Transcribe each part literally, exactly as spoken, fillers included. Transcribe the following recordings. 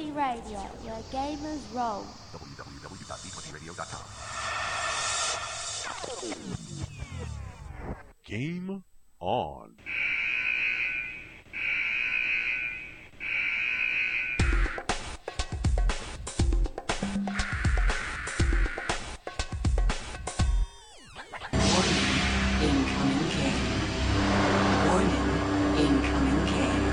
twenty Radio, where gamers roll. w w w dot d twenty radio dot com. Game on. Incoming game. Warning, incoming game.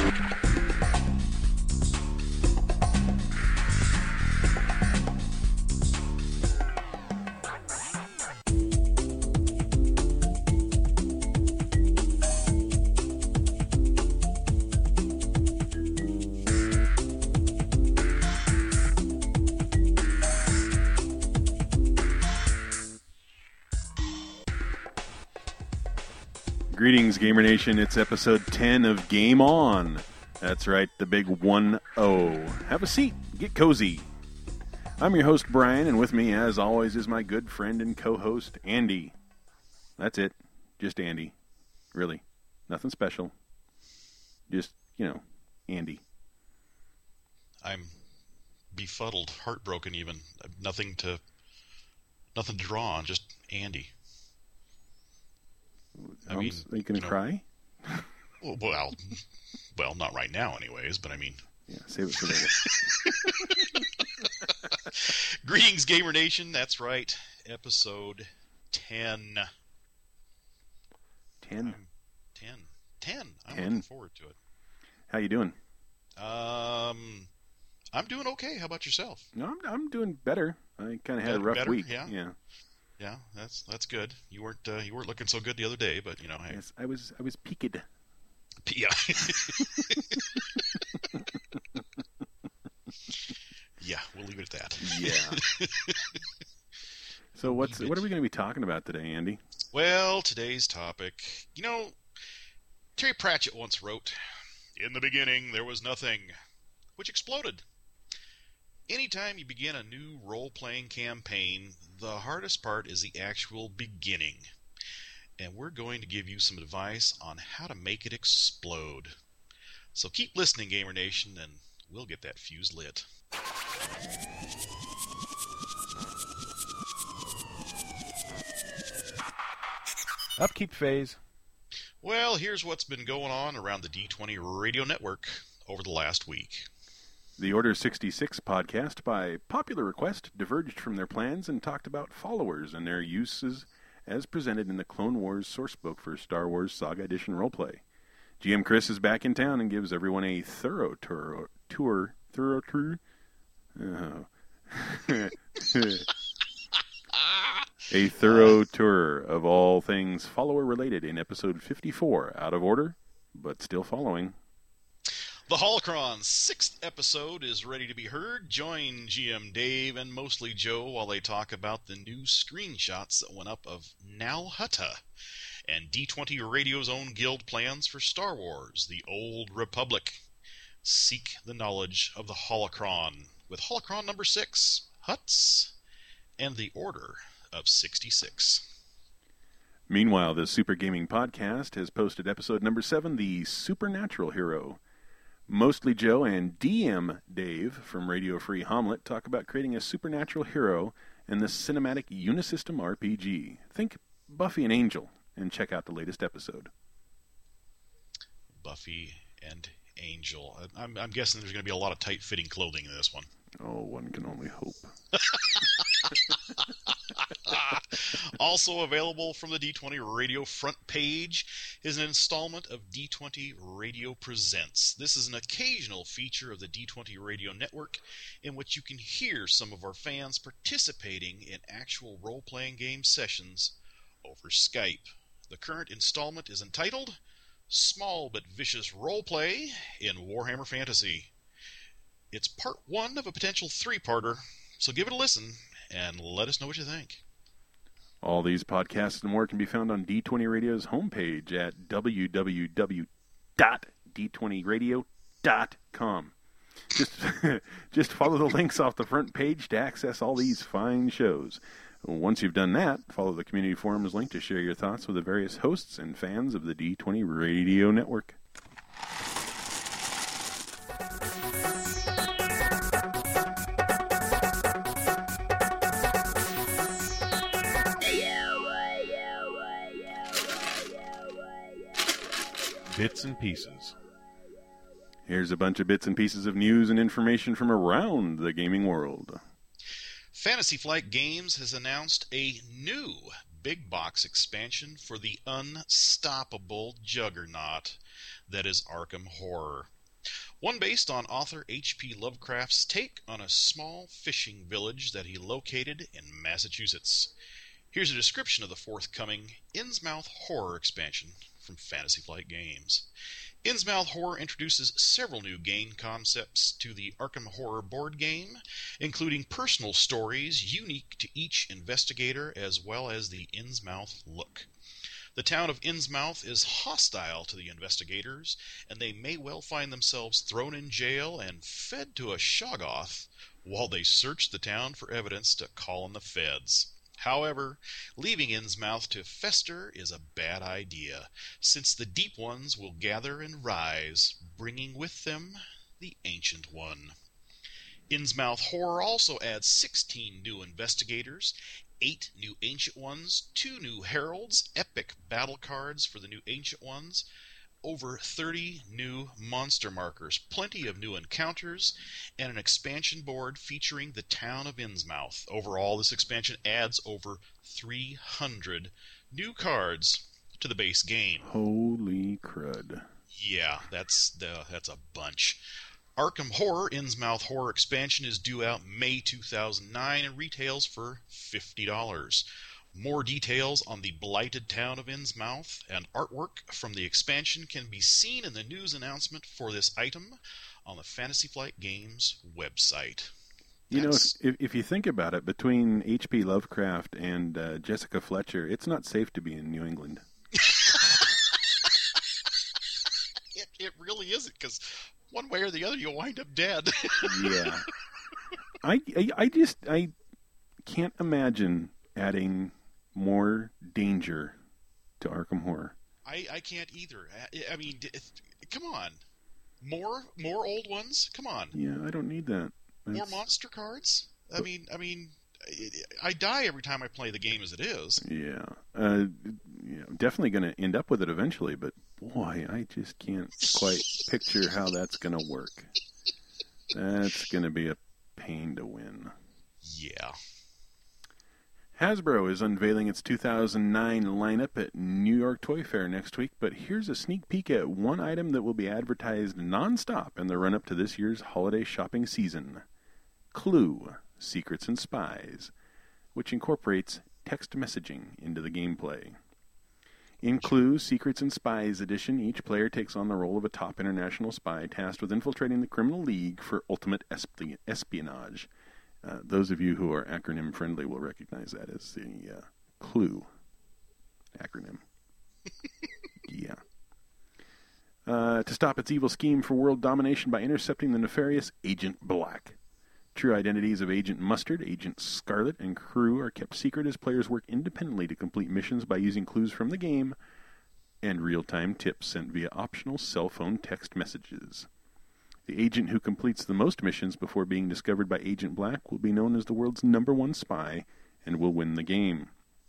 Greetings, Gamer Nation. It's episode ten of Game On. That's right, the big one oh. Have a seat. Get cozy. I'm your host, Brian, and with me, as always, is my good friend and co-host, Andy. That's it. Just Andy. Really. Nothing special. Just, you know, Andy. I'm befuddled, heartbroken even. Nothing to nothing to draw on, just Andy. I mean, are you going to you know, cry? Well, well, not right now anyways, but I mean... Yeah, save it for later. Greetings, Gamer Nation. That's right. Episode ten. ten? Um, ten. ten. I'm ten. looking forward to it. How you doing? Um, I'm doing okay. How about yourself? No, I'm, I'm doing better. I kind of had Better- a rough better, week. yeah? yeah. Yeah, that's that's good. You weren't uh, you weren't looking so good the other day, but you know, hey, Yes, I was I was peaked. yeah. Yeah, we'll leave it at that. Yeah. So what's Leave what it. are we going to be talking about today, Andy? Well, today's topic, you know, Terry Pratchett once wrote, "In the beginning there was nothing," which exploded. Anytime you begin a new role-playing campaign, the hardest part is the actual beginning. And we're going to give you some advice on how to make it explode. So keep listening, Gamer Nation, and we'll get that fuse lit. Upkeep phase. Well, here's what's been going on around the D twenty Radio Network over the last week. The Order sixty-six podcast, by popular request, diverged from their plans and talked about followers and their uses as presented in the Clone Wars sourcebook for Star Wars Saga Edition roleplay. G M Chris is back in town and gives everyone a thorough tour. tour thorough tour? Oh. A thorough tour of all things follower-related in episode fifty-four. Out of order, but still following. The Holocron's sixth episode is ready to be heard. Join G M Dave and Mostly Joe while they talk about the new screenshots that went up of Nal Hutta and D twenty Radio's own guild plans for Star Wars, The Old Republic. Seek the knowledge of the Holocron with Holocron number six, Hutts, and the Order of sixty-six. Meanwhile, the Super Gaming Podcast has posted episode number seven, The Supernatural Hero. Mostly Joe and D M Dave from Radio Free Hamlet talk about creating a supernatural hero in the cinematic Unisystem R P G. Think Buffy and Angel, and check out the latest episode. Buffy and Angel. I'm, I'm guessing there's going to be a lot of tight-fitting clothing in this one. Oh, one can only hope. Also available from the D twenty Radio front page is an installment of D twenty Radio Presents. This is an occasional feature of the D twenty Radio Network in which you can hear some of our fans participating in actual role-playing game sessions over Skype. The current installment is entitled Small But Vicious Roleplay in Warhammer Fantasy. It's part one of a potential three-parter, so give it a listen and let us know what you think. All these podcasts and more can be found on D twenty Radio's homepage at w w w dot d twenty radio dot com. Just, just follow the links off the front page to access all these fine shows. Once you've done that, follow the community forums link to share your thoughts with the various hosts and fans of the D twenty Radio Network. Bits and Pieces. Here's a bunch of bits and pieces of news and information from around the gaming world. Fantasy Flight Games has announced a new big box expansion for the unstoppable juggernaut that is Arkham Horror. One based on author H P Lovecraft's take on a small fishing village that he located in Massachusetts. Here's a description of the forthcoming Innsmouth Horror expansion from Fantasy Flight Games. Innsmouth Horror introduces several new game concepts to the Arkham Horror board game, including personal stories unique to each investigator as well as the Innsmouth look. The town of Innsmouth is hostile to the investigators, and they may well find themselves thrown in jail and fed to a Shoggoth while they search the town for evidence to call in the feds. However, leaving Innsmouth to fester is a bad idea, since the Deep Ones will gather and rise, bringing with them the Ancient One. Innsmouth Horror also adds sixteen new investigators, eight new Ancient Ones, two new Heralds, epic battle cards for the new Ancient Ones, over thirty new monster markers, plenty of new encounters, and an expansion board featuring the town of Innsmouth. Overall, this expansion adds over three hundred new cards to the base game. Holy crud. Yeah, that's the, that's a bunch. Arkham Horror Innsmouth Horror expansion is due out May two thousand nine and retails for fifty dollars. More details on the blighted town of Innsmouth and artwork from the expansion can be seen in the news announcement for this item on the Fantasy Flight Games website. You That's... know, if, if you think about it, between H P Lovecraft and uh, Jessica Fletcher, it's not safe to be in New England. it, it really isn't, because one way or the other you'll wind up dead. Yeah. I, I, I just, I can't imagine adding more danger to Arkham Horror. I, I can't either. I, I mean, come on. More more old ones? Come on. Yeah, I don't need that. That's... More monster cards? I mean, I mean, I die every time I play the game as it is. Yeah. Uh, you know, definitely going to end up with it eventually, but boy, I just can't quite picture how that's going to work. That's going to be a pain to win. Yeah. Hasbro is unveiling its two thousand nine lineup at New York Toy Fair next week, but here's a sneak peek at one item that will be advertised nonstop in the run-up to this year's holiday shopping season. Clue, Secrets and Spies, which incorporates text messaging into the gameplay. In Clue, Secrets and Spies edition, each player takes on the role of a top international spy tasked with infiltrating the criminal league for ultimate espi- espionage. Uh, those of you who are acronym friendly will recognize that as the uh, Clue acronym. Yeah. Uh, to stop its evil scheme for world domination by intercepting the nefarious Agent Black. True identities of Agent Mustard, Agent Scarlet, and crew are kept secret as players work independently to complete missions by using clues from the game and real-time tips sent via optional cell phone text messages. The agent who completes the most missions before being discovered by Agent Black will be known as the world's number one spy and will win the game.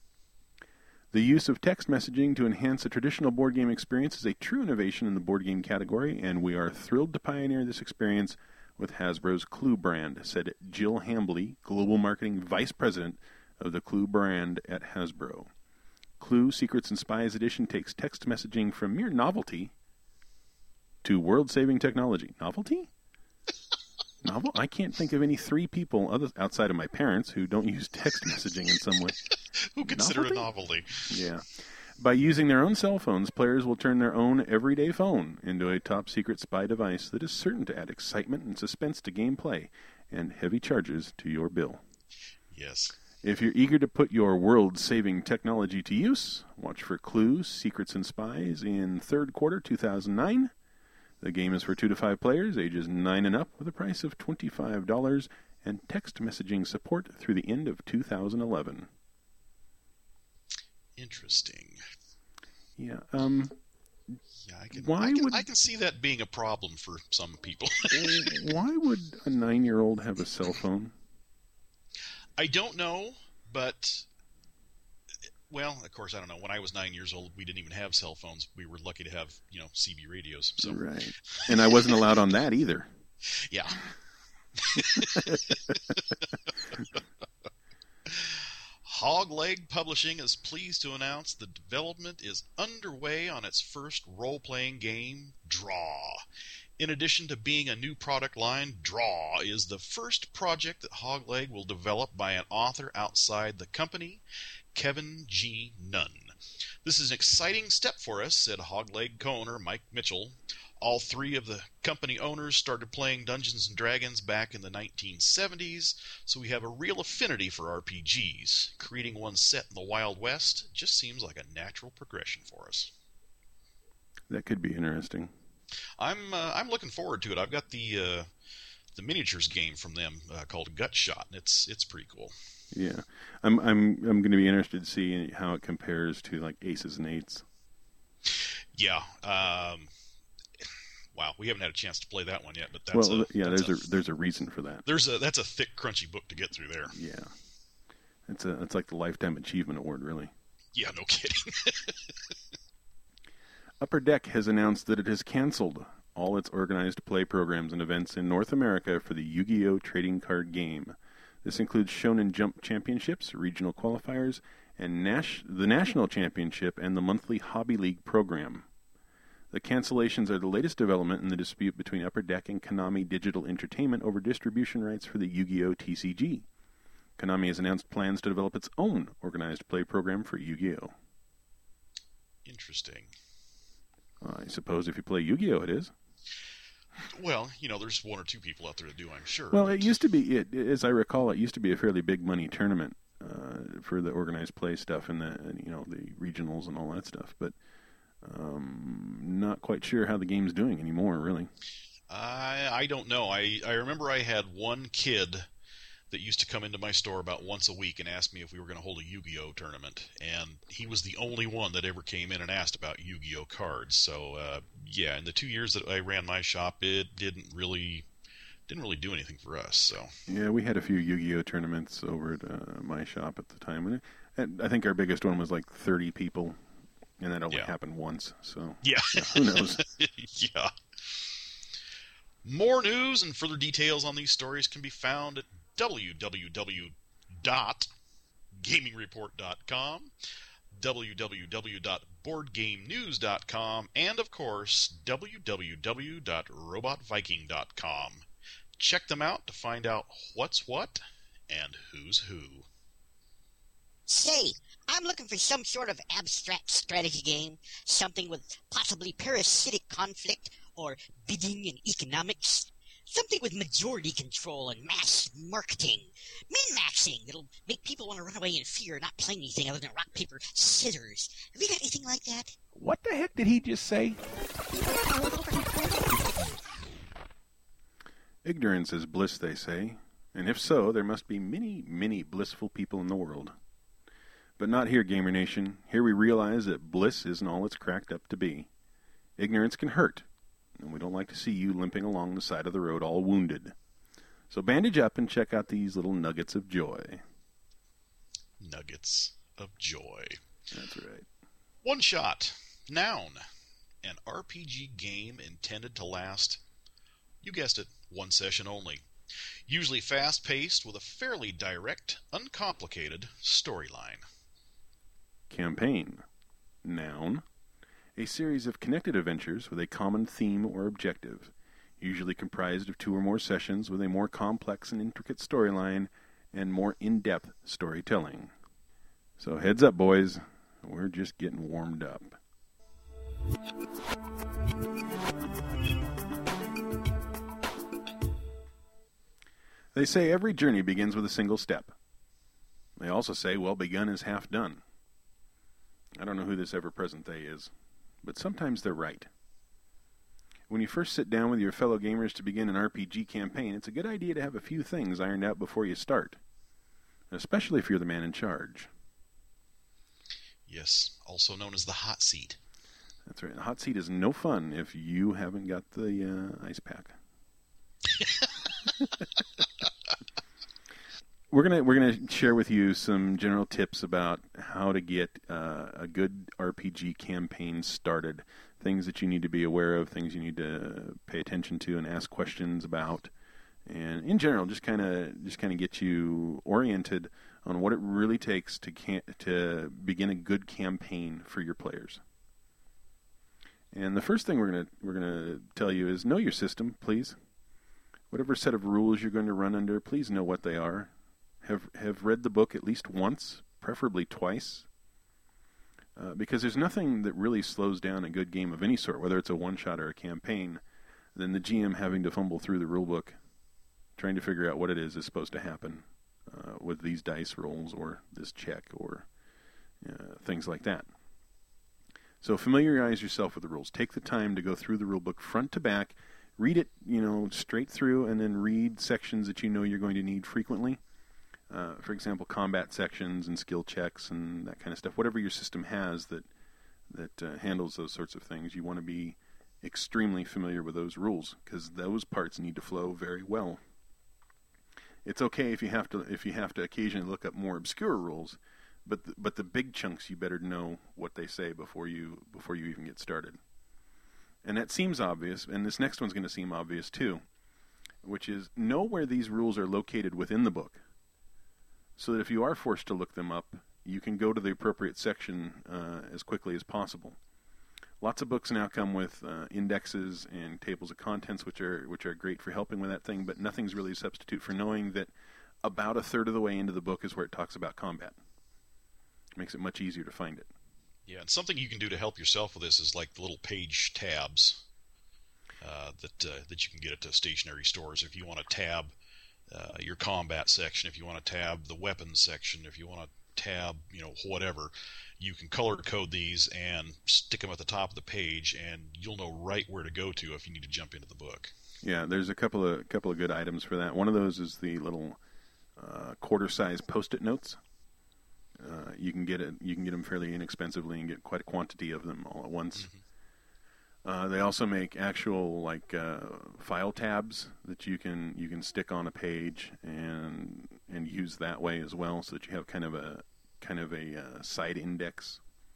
The use of text messaging to enhance a traditional board game experience is a true innovation in the board game category, and we are thrilled to pioneer this experience with Hasbro's Clue brand, said Jill Hambley, Global Marketing Vice President of the Clue brand at Hasbro. Clue Secrets and Spies Edition takes text messaging from mere novelty to world-saving technology. Novelty? Novel? I can't think of any three people other, outside of my parents who don't use text messaging in some way. Who consider Novelty? a novelty. Yeah. By using their own cell phones, players will turn their own everyday phone into a top-secret spy device that is certain to add excitement and suspense to gameplay and heavy charges to your bill. Yes. If you're eager to put your world-saving technology to use, watch for Clue, Secrets and Spies in third quarter two thousand nine. The game is for two to five players, ages nine and up, with a price of twenty-five dollars and text messaging support through the end of two thousand eleven. Interesting. Yeah, um... Yeah, I can, why I can, would... I can see that being a problem for some people. Why would a nine-year-old have a cell phone? I don't know, but well, of course, I don't know. When I was nine years old, we didn't even have cell phones. We were lucky to have, you know, C B radios. So. Right. And I wasn't allowed on that either. Yeah. Hogleg Publishing is pleased to announce the development is underway on its first role-playing game, Draw. In addition to being a new product line, Draw is the first project that Hogleg will develop by an author outside the company, Kevin G. Nunn. This is an exciting step for us, said Hogleg co-owner Mike Mitchell. All three of the company owners started playing Dungeons and Dragons back in the nineteen seventies, so we have a real affinity for R P Gs. Creating one set in the Wild West just seems like a natural progression for us. That could be interesting. I'm uh, I'm looking forward to it. I've got the uh, the miniatures game from them uh, called Gutshot, and it's it's pretty cool. Yeah, I'm I'm I'm going to be interested to see how it compares to like Aces and Eights. Yeah. Um, wow, we haven't had a chance to play that one yet, but that's well, a, yeah. that's There's a, a there's a reason for that. There's a that's a thick, crunchy book to get through there. Yeah, it's a it's like the Lifetime Achievement Award, really. Yeah, no kidding. Upper Deck has announced that it has canceled all its organized play programs and events in North America for the Yu-Gi-Oh! Trading card game. This includes Shonen Jump Championships, regional qualifiers, and Nash- the National Championship and the monthly Hobby League program. The cancellations are the latest development in the dispute between Upper Deck and Konami Digital Entertainment over distribution rights for the Yu-Gi-Oh! T C G. Konami has announced plans to develop its own organized play program for Yu-Gi-Oh! Interesting. I suppose if you play Yu-Gi-Oh! It is. Well, you know, there's one or two people out there that do, I'm sure. Well, but... it used to be, it, as I recall, it used to be a fairly big money tournament uh, for the organized play stuff and the, you know, the regionals and all that stuff. But um, not quite sure how the game's doing anymore, really. I I don't know. I, I remember I had one kid that used to come into my store about once a week and ask me if we were going to hold a Yu-Gi-Oh! Tournament. And he was the only one that ever came in and asked about Yu-Gi-Oh! Cards. So, uh, yeah, in the two years that I ran my shop, it didn't really didn't really do anything for us. So Yeah, we had a few Yu-Gi-Oh! Tournaments over at uh, my shop at the time. And, it, and I think our biggest one was like thirty people, and that only Yeah. happened once. So yeah, yeah, who knows? yeah. More news and further details on these stories can be found at w w w dot gaming report dot com, w w w dot board game news dot com, and of course w w w dot robot viking dot com. Check them out to find out what's what and who's who. Say, I'm looking for some sort of abstract strategy game, something with possibly parasitic conflict or bidding and economics. Something with majority control and mass marketing. Min-maxing that'll make people want to run away in fear, not playing anything other than rock, paper, scissors. Have you got anything like that? What the heck did he just say? Ignorance is bliss, they say. And if so, there must be many, many blissful people in the world. But not here, Gamer Nation. Here we realize that bliss isn't all it's cracked up to be. Ignorance can hurt, and we don't like to see you limping along the side of the road all wounded. So bandage up and check out these little nuggets of joy. Nuggets of joy. That's right. One Shot. Noun. An R P G game intended to last, you guessed it, one session only. Usually fast-paced with a fairly direct, uncomplicated storyline. Campaign. Noun. A series of connected adventures with a common theme or objective, usually comprised of two or more sessions with a more complex and intricate storyline and more in-depth storytelling. So heads up, boys. We're just getting warmed up. They say every journey begins with a single step. They also say, well begun is half done. I don't know who this ever-present they is, but sometimes they're right. When you first sit down with your fellow gamers to begin an R P G campaign, it's a good idea to have a few things ironed out before you start, especially if you're the man in charge. Yes, also known as the hot seat. That's right. The hot seat is no fun if you haven't got the uh, ice pack. we're gonna we're gonna share with you some general tips about how to get uh, a good R P G campaign started. Things that you need to be aware of, things you need to pay attention to, and ask questions about. And in general, just kind of just kind of get you oriented on what it really takes to can- to begin a good campaign for your players. And the first thing we're gonna we're gonna tell you is know your system, please. Whatever set of rules you're going to run under, please know what they are. Have have read the book at least once, preferably twice. Uh, because there's nothing that really slows down a good game of any sort, whether it's a one-shot or a campaign, than the G M having to fumble through the rulebook, trying to figure out what it is is supposed to happen uh, with these dice rolls or this check or uh, things like that. So familiarize yourself with the rules. Take the time to go through the rulebook front to back, read it, you know, straight through, and then read sections that you know you're going to need frequently. Uh, for example, combat sections and skill checks and that kind of stuff. Whatever your system has that that uh, handles those sorts of things, you want to be extremely familiar with those rules because those parts need to flow very well. It's okay if you have to if you have to occasionally look up more obscure rules, but the, but the big chunks you better know what they say before you before you even get started. And that seems obvious, and this next one's going to seem obvious too, which is know where these rules are located within the book, so that if you are forced to look them up, you can go to the appropriate section uh, as quickly as possible. Lots of books now come with uh, indexes and tables of contents, which are which are great for helping with that thing, but nothing's really a substitute for knowing that about a third of the way into the book is where it talks about combat. It makes it much easier to find it. Yeah, and something you can do to help yourself with this is like the little page tabs uh, that uh, that you can get at the stationery stores. If you want to tab uh, your combat section, if you want to tab the weapons section, if you want to tab, you know, whatever, you can color code these and stick them at the top of the page, and you'll know right where to go to if you need to jump into the book. Yeah, there's a couple of couple of good items for that. One of those is the little uh, quarter-size Post-it notes. Uh, you can get it. You can get them fairly inexpensively and get quite a quantity of them all at once. Mm-hmm. Uh, they also make actual like uh, file tabs that you can you can stick on a page and and use that way as well, so that you have kind of a kind of a uh, side index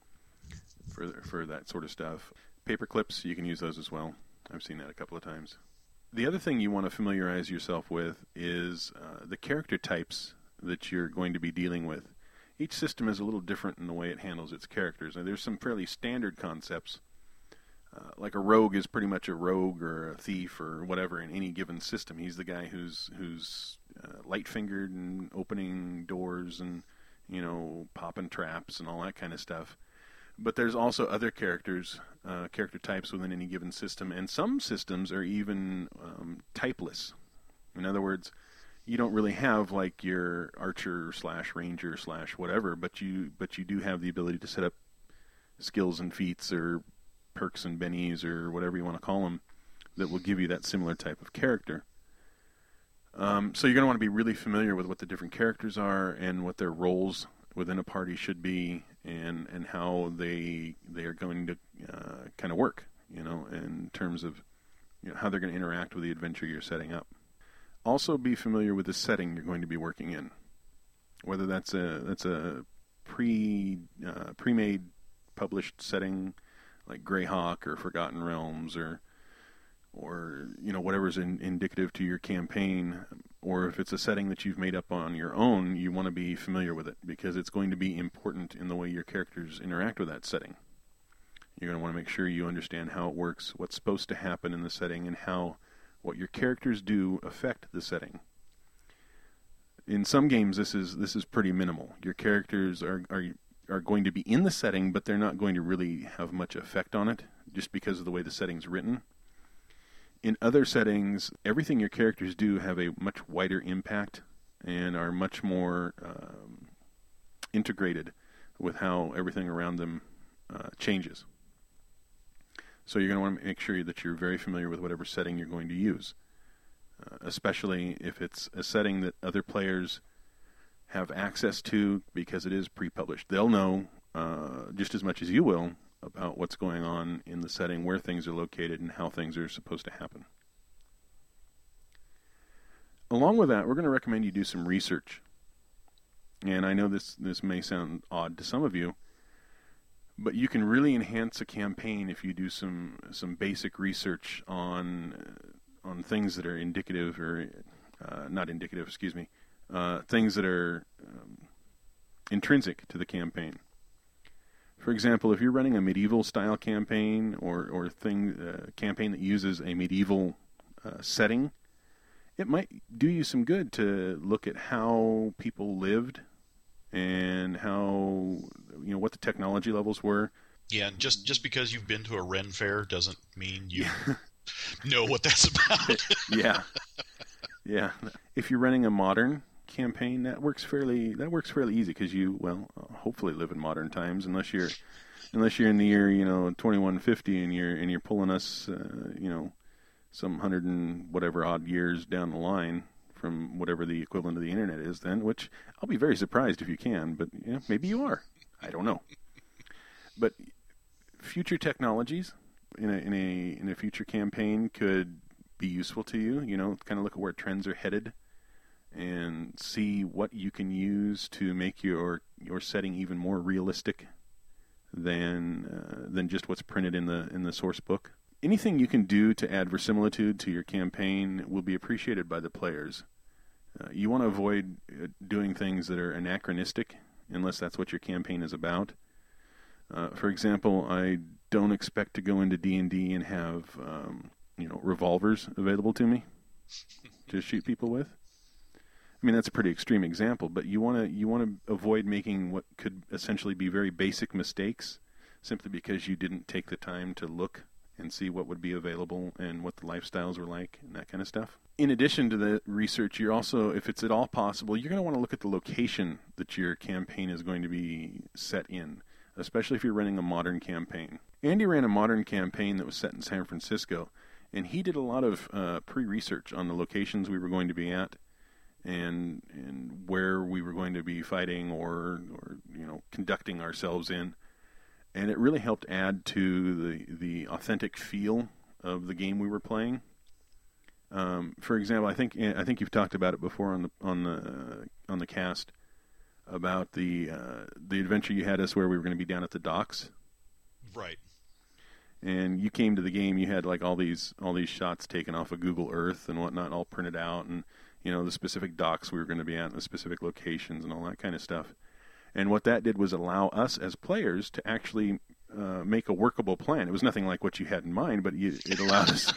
for for that sort of stuff. Paper clips, you can use those as well. I've seen that a couple of times. The other thing you want to familiarize yourself with is uh, the character types that you're going to be dealing with. Each system is a little different in the way it handles its characters. And there's some fairly standard concepts. Uh, like a rogue is pretty much a rogue or a thief or whatever in any given system. He's the guy who's who's uh, light-fingered and opening doors and, you know, popping traps and all that kind of stuff. But there's also other characters, uh, character types within any given system. And some systems are even um, typeless. In other words, you don't really have like your archer slash ranger slash whatever, but you but you do have the ability to set up skills and feats or perks and bennies or whatever you want to call them that will give you that similar type of character. Um, so you're going to want to be really familiar with what the different characters are and what their roles within a party should be, and, and how they they are going to uh, kind of work, you know, in terms of, you know, how they're going to interact with the adventure you're setting up. Also, be familiar with the setting you're going to be working in, whether that's a that's a pre uh, pre-made published setting like Greyhawk or Forgotten Realms, or or you know whatever's in, indicative to your campaign, or if it's a setting that you've made up on your own, you want to be familiar with it because it's going to be important in the way your characters interact with that setting. You're going to want to make sure you understand how it works, what's supposed to happen in the setting, and how what your characters do affect the setting. In some games, this is this is pretty minimal. Your characters are, are are going to be in the setting, but they're not going to really have much effect on it, just because of the way the setting's written. In other settings, everything your characters do have a much wider impact and are much more um, integrated with how everything around them uh, changes. So you're going to want to make sure that you're very familiar with whatever setting you're going to use, uh, especially if it's a setting that other players have access to because it is pre-published. They'll know uh, just as much as you will about what's going on in the setting, where things are located, and how things are supposed to happen. Along with that, we're going to recommend you do some research. And I know this, this may sound odd to some of you, but you can really enhance a campaign if you do some some basic research on uh, on things that are indicative or uh, not indicative, excuse me, uh, things that are um, intrinsic to the campaign. For example, if you're running a medieval style campaign or or thing uh, campaign that uses a medieval uh, setting, it might do you some good to look at how people lived and how, you know, what the technology levels were. Yeah, and just, just because you've been to a Ren fair doesn't mean you know what that's about. yeah, yeah. If you're running a modern campaign, that works fairly. That works fairly easy because you, well, hopefully live in modern times. Unless you're, unless you're in the year, you know, twenty-one fifty, and you're and you're pulling us, uh, you know, some hundred and whatever odd years down the line from whatever the equivalent of the internet is then, which I'll be very surprised if you can, but you know, maybe you are. I don't know. But future technologies in a in a in a future campaign could be useful to you. You know, kind of look at where trends are headed and see what you can use to make your your setting even more realistic than uh, than just what's printed in the in the source book. Anything you can do to add verisimilitude to your campaign will be appreciated by the players. Uh, you want to avoid uh, doing things that are anachronistic, unless that's what your campaign is about. Uh, for example, I don't expect to go into D and D and have um, you know revolvers available to me to shoot people with. I mean, that's a pretty extreme example, but you want to you want to avoid making what could essentially be very basic mistakes simply because you didn't take the time to look and see what would be available and what the lifestyles were like and that kind of stuff. In addition to the research, you're also, if it's at all possible, you're going to want to look at the location that your campaign is going to be set in, especially if you're running a modern campaign. Andy ran a modern campaign that was set in San Francisco, and he did a lot of uh, pre-research on the locations we were going to be at and and where we were going to be fighting or, or you know, conducting ourselves in. And it really helped add to the, the authentic feel of the game we were playing. Um, for example, I think I think you've talked about it before on the on the on the cast about the uh, the adventure you had us where we were going to be down at the docks. Right. And you came to the game. You had like all these all these shots taken off of Google Earth and whatnot, all printed out, and you know the specific docks we were going to be at, and the specific locations, and all that kind of stuff. And what that did was allow us as players to actually uh, make a workable plan. It was nothing like what you had in mind, but you, it allowed us.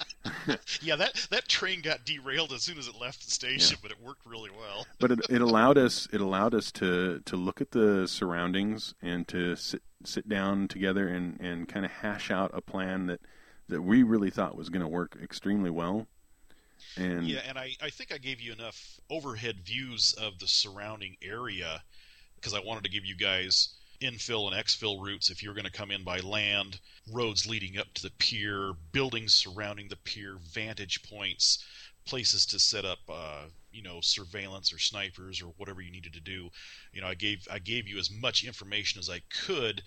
yeah, that that train got derailed as soon as it left the station, yeah. But it worked really well. but it, it allowed us. It allowed us to, to look at the surroundings and to sit sit down together and, and kind of hash out a plan that, that we really thought was going to work extremely well. And yeah, and I, I think I gave you enough overhead views of the surrounding area, because I wanted to give you guys infill and exfil routes if you're going to come in by land, roads leading up to the pier, buildings surrounding the pier, vantage points, places to set up, uh, you know, surveillance or snipers or whatever you needed to do. You know, I gave I gave you as much information as I could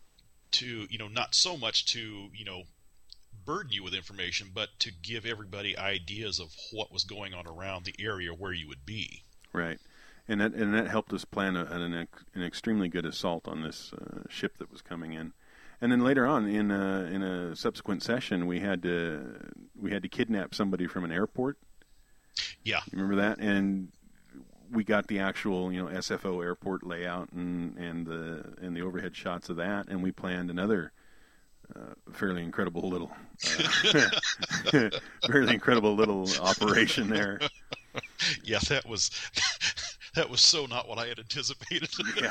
to, you know, not so much to, you know, burden you with information, but to give everybody ideas of what was going on around the area where you would be. Right. And that and that helped us plan a, an an extremely good assault on this uh, ship that was coming in. And then later on, in a, in a subsequent session, we had to we had to kidnap somebody from an airport. Yeah, you remember that? And we got the actual you know S F O airport layout and and the and the overhead shots of that, and we planned another uh, fairly incredible little uh, fairly incredible little operation there. Yeah, that was. That was so not what I had anticipated. Yeah.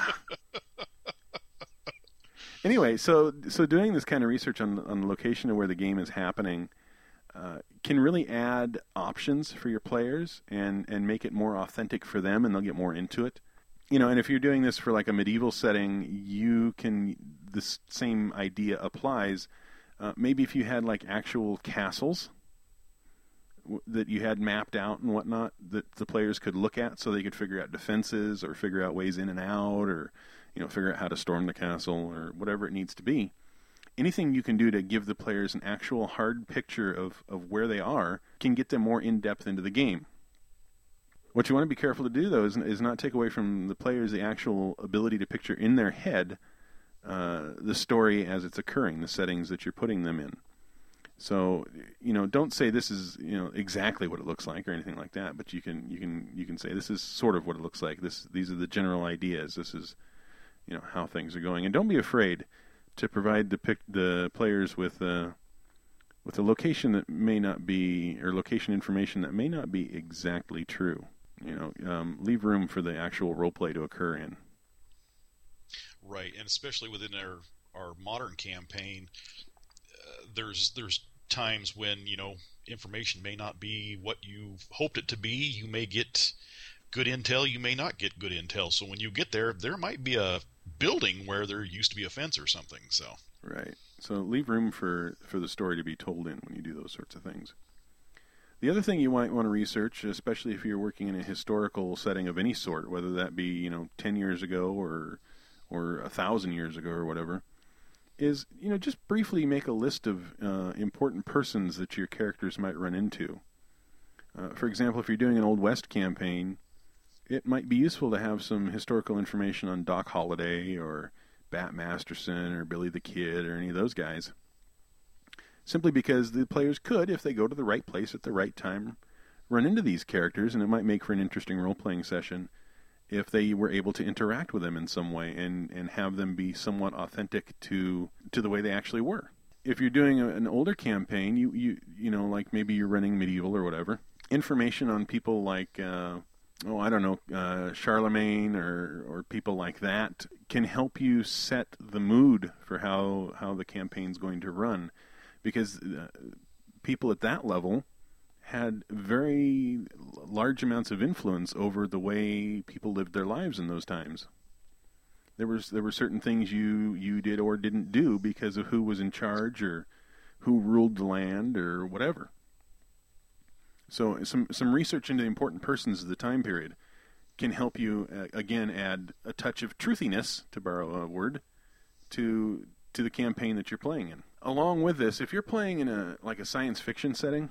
Anyway, so so doing this kind of research on on the location of where the game is happening uh, can really add options for your players and, and make it more authentic for them, and they'll get more into it. You know, and if you're doing this for like a medieval setting, you can this same idea applies. Uh, maybe if you had like actual castles that you had mapped out and whatnot that the players could look at so they could figure out defenses or figure out ways in and out or, you know, figure out how to storm the castle or whatever it needs to be. Anything you can do to give the players an actual hard picture of, of where they are can get them more in-depth into the game. What you want to be careful to do, though, is, is not take away from the players the actual ability to picture in their head uh, the story as it's occurring, the settings that you're putting them in. So, you know, don't say this is, you know, exactly what it looks like or anything like that, but you can you can you can say this is sort of what it looks like. This these are the general ideas. This is, you know, how things are going. And don't be afraid to provide the pic- the players with uh, with a location that may not be, or location information that may not be exactly true. You know, um, leave room for the actual role play to occur in. Right, and especially within our our modern campaign. There's there's times when, you know, information may not be what you hoped it to be. You may get good intel, you may not get good intel. So when you get there, there might be a building where there used to be a fence or something. So right. So leave room for, for the story to be told in when you do those sorts of things. The other thing you might want to research, especially if you're working in a historical setting of any sort, whether that be, you know, ten years ago or or a thousand years ago or whatever, is, you know, just briefly make a list of uh, important persons that your characters might run into. Uh, for example, if you're doing an Old West campaign, it might be useful to have some historical information on Doc Holliday or Bat Masterson or Billy the Kid or any of those guys. Simply because the players could, if they go to the right place at the right time, run into these characters, and it might make for an interesting role-playing session if they were able to interact with them in some way and, and have them be somewhat authentic to to the way they actually were. If you're doing a, an older campaign, you, you you know, like maybe you're running medieval or whatever, information on people like, uh, oh, I don't know, uh, Charlemagne or, or people like that can help you set the mood for how, how the campaign's going to run. Because uh, people at that level had very large amounts of influence over the way people lived their lives in those times. There was there were certain things you, you did or didn't do because of who was in charge or who ruled the land or whatever. So some some research into important persons of the time period can help you, uh, again, add a touch of truthiness, to borrow a word, to to the campaign that you're playing in. Along with this, if you're playing in a like a science fiction setting,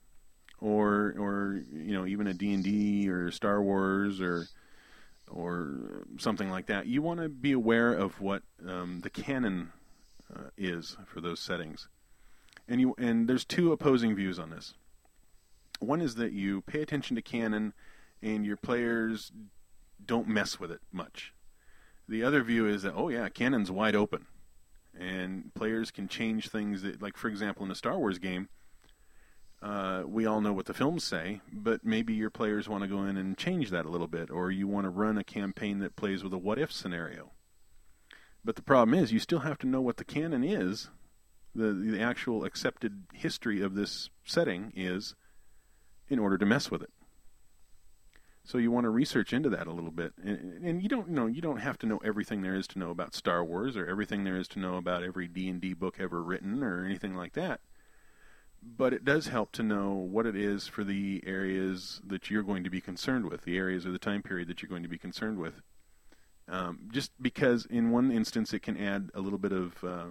or or you know, even a D and D or Star Wars or or something like that, you want to be aware of what um, the canon uh, is for those settings. And you and there's two opposing views on this. One is that you pay attention to canon and your players don't mess with it much. The other view is that, oh yeah, canon's wide open. And players can change things that, like, for example, in a Star Wars game, uh, we all know what the films say, but maybe your players want to go in and change that a little bit, or you want to run a campaign that plays with a what-if scenario. But the problem is, you still have to know what the canon is, the, the actual accepted history of this setting is, in order to mess with it. So you want to research into that a little bit, and, and you don't you know you don't have to know everything there is to know about Star Wars or everything there is to know about every D and D book ever written or anything like that. But it does help to know what it is for the areas that you're going to be concerned with, the areas or the time period that you're going to be concerned with. Um, just because in one instance it can add a little bit of uh,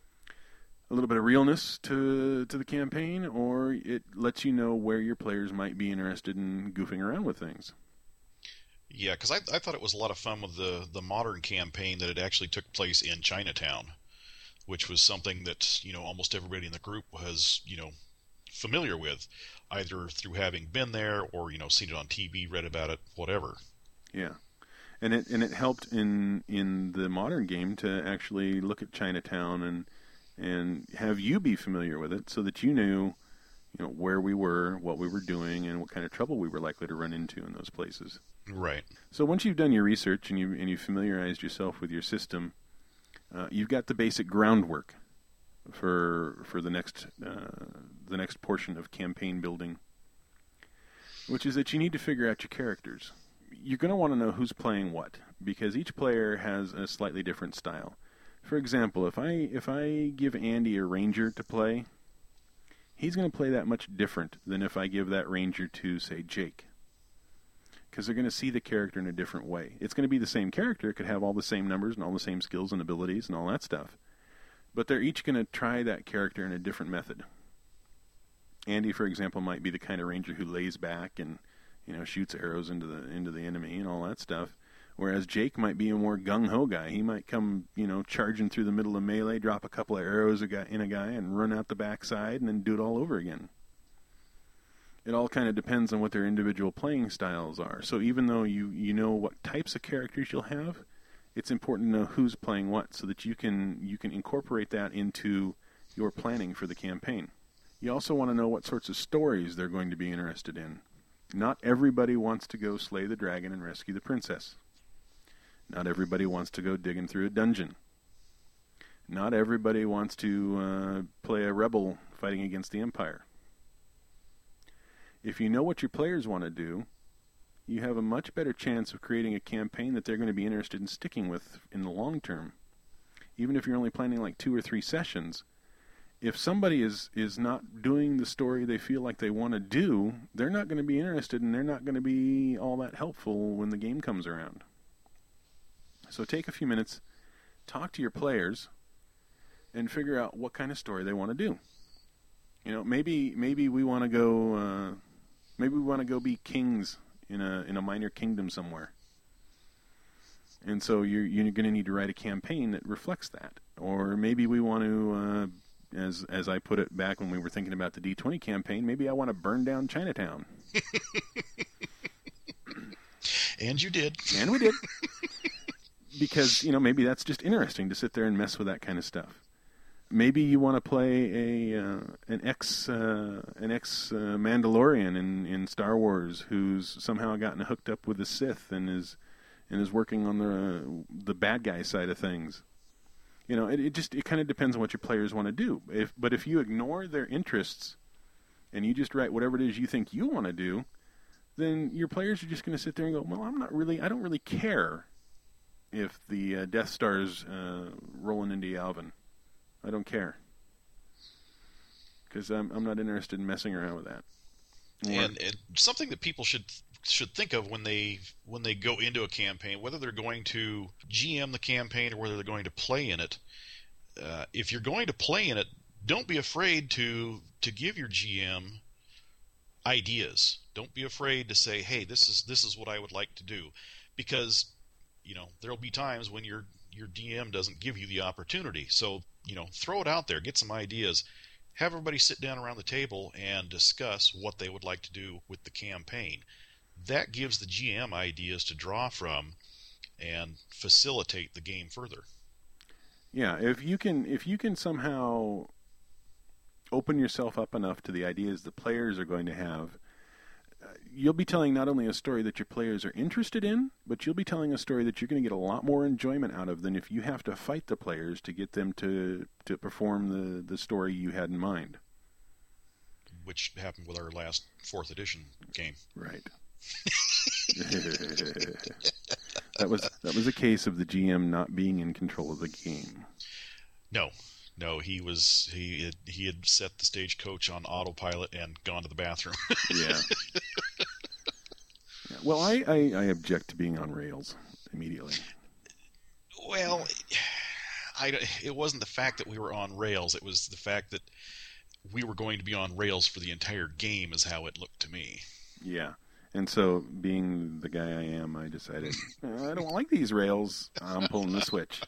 a little bit of realness to to the campaign, or it lets you know where your players might be interested in goofing around with things. Yeah, because I, I thought it was a lot of fun with the, the modern campaign that it actually took place in Chinatown, which was something that, you know, almost everybody in the group was, you know, familiar with, either through having been there or, you know, seen it on T V, read about it, whatever. Yeah. And it and it helped in in the modern game to actually look at Chinatown and and have you be familiar with it so that you knew, you know, where we were, what we were doing, and what kind of trouble we were likely to run into in those places. Right. So once you've done your research and you and you've familiarized yourself with your system, uh, you've got the basic groundwork for for the next uh, the next portion of campaign building, which is that you need to figure out your characters. You're going to want to know who's playing what, because each player has a slightly different style. For example, if I if I give Andy a ranger to play, he's going to play that much different than if I give that ranger to, say, Jake. Because they're going to see the character in a different way. It's going to be the same character. It could have all the same numbers and all the same skills and abilities and all that stuff. But they're each going to try that character in a different method. Andy, for example, might be the kind of ranger who lays back and, you know, shoots arrows into the into the enemy and all that stuff. Whereas Jake might be a more gung-ho guy. He might come, you know, charging through the middle of melee, drop a couple of arrows in a guy, and run out the backside, and then do it all over again. It all kind of depends on what their individual playing styles are. So even though you, you know what types of characters you'll have, it's important to know who's playing what so that you can you can incorporate that into your planning for the campaign. You also want to know what sorts of stories they're going to be interested in. Not everybody wants to go slay the dragon and rescue the princess. Not everybody wants to go digging through a dungeon. Not everybody wants to uh, play a rebel fighting against the Empire. If you know what your players want to do, you have a much better chance of creating a campaign that they're going to be interested in sticking with in the long term. Even if you're only planning like two or three sessions, if somebody is, is not doing the story they feel like they want to do, they're not going to be interested and they're not going to be all that helpful when the game comes around. So take a few minutes, talk to your players, and figure out what kind of story they want to do. You know, maybe maybe we want to go uh, maybe we want to go be kings in a in a minor kingdom somewhere. And so you're you're going to need to write a campaign that reflects that. Or maybe we want to, uh, as as I put it back when we were thinking about the D twenty campaign, maybe I want to burn down Chinatown. And you did. And we did. Because, you know, maybe that's just interesting to sit there and mess with that kind of stuff. Maybe you want to play a uh, an ex uh, an ex uh, Mandalorian in, in Star Wars who's somehow gotten hooked up with the Sith and is and is working on the uh, the bad guy side of things. You know, it, it just it kind of depends on what your players want to do. If but if you ignore their interests and you just write whatever it is you think you want to do, then your players are just going to sit there and go, well, I'm not really, I don't really care if the uh, Death Star's uh, rolling into Yavin. I don't care. Because I'm, I'm not interested in messing around with that. Or, and, and something that people should should think of when they when they go into a campaign, whether they're going to G M the campaign or whether they're going to play in it, uh, if you're going to play in it, don't be afraid to to give your G M ideas. Don't be afraid to say, hey, this is this is what I would like to do. Because, you know, there'll be times when your your D M doesn't give you the opportunity. So, you know, throw it out there, get some ideas. Have everybody sit down around the table and discuss what they would like to do with the campaign. That gives the G M ideas to draw from and facilitate the game further. Yeah, if you can if you can somehow open yourself up enough to the ideas the players are going to have, uh, you'll be telling not only a story that your players are interested in, but you'll be telling a story that you're going to get a lot more enjoyment out of than if you have to fight the players to get them to, to perform the, the story you had in mind. Which happened with our last fourth edition game. Right. that was that was a case of the G M not being in control of the game. No. No, he was he had, he had set the stagecoach on autopilot and gone to the bathroom. yeah. yeah. Well, I, I, I object to being on rails immediately. Well, I, it wasn't the fact that we were on rails. It was the fact that we were going to be on rails for the entire game is how it looked to me. Yeah. And so, being the guy I am, I decided, I don't like these rails. I'm pulling the switch.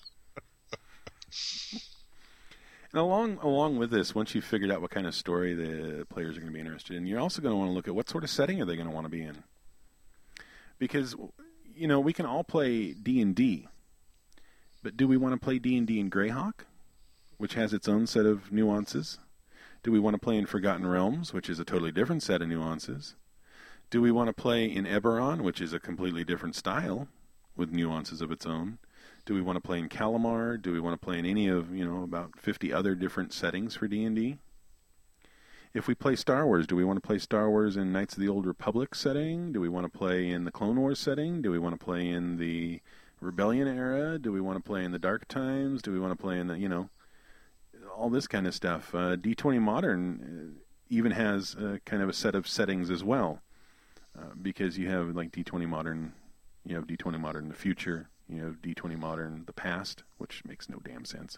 And along along with this, once you've figured out what kind of story the players are going to be interested in, you're also going to want to look at what sort of setting are they going to want to be in. Because, you know, we can all play D and D, but do we want to play D and D in Greyhawk, which has its own set of nuances? Do we want to play in Forgotten Realms, which is a totally different set of nuances? Do we want to play in Eberron, which is a completely different style with nuances of its own? Do we want to play in Calamar? Do we want to play in any of, you know, about fifty other different settings for D and D? If we play Star Wars, do we want to play Star Wars in Knights of the Old Republic setting? Do we want to play in the Clone Wars setting? Do we want to play in the Rebellion era? Do we want to play in the Dark Times? Do we want to play in the, you know, all this kind of stuff? Uh, D twenty Modern even has uh, kind of a set of settings as well, uh, because you have like D twenty Modern, you have D twenty Modern the future, you have D twenty Modern the past, which makes no damn sense.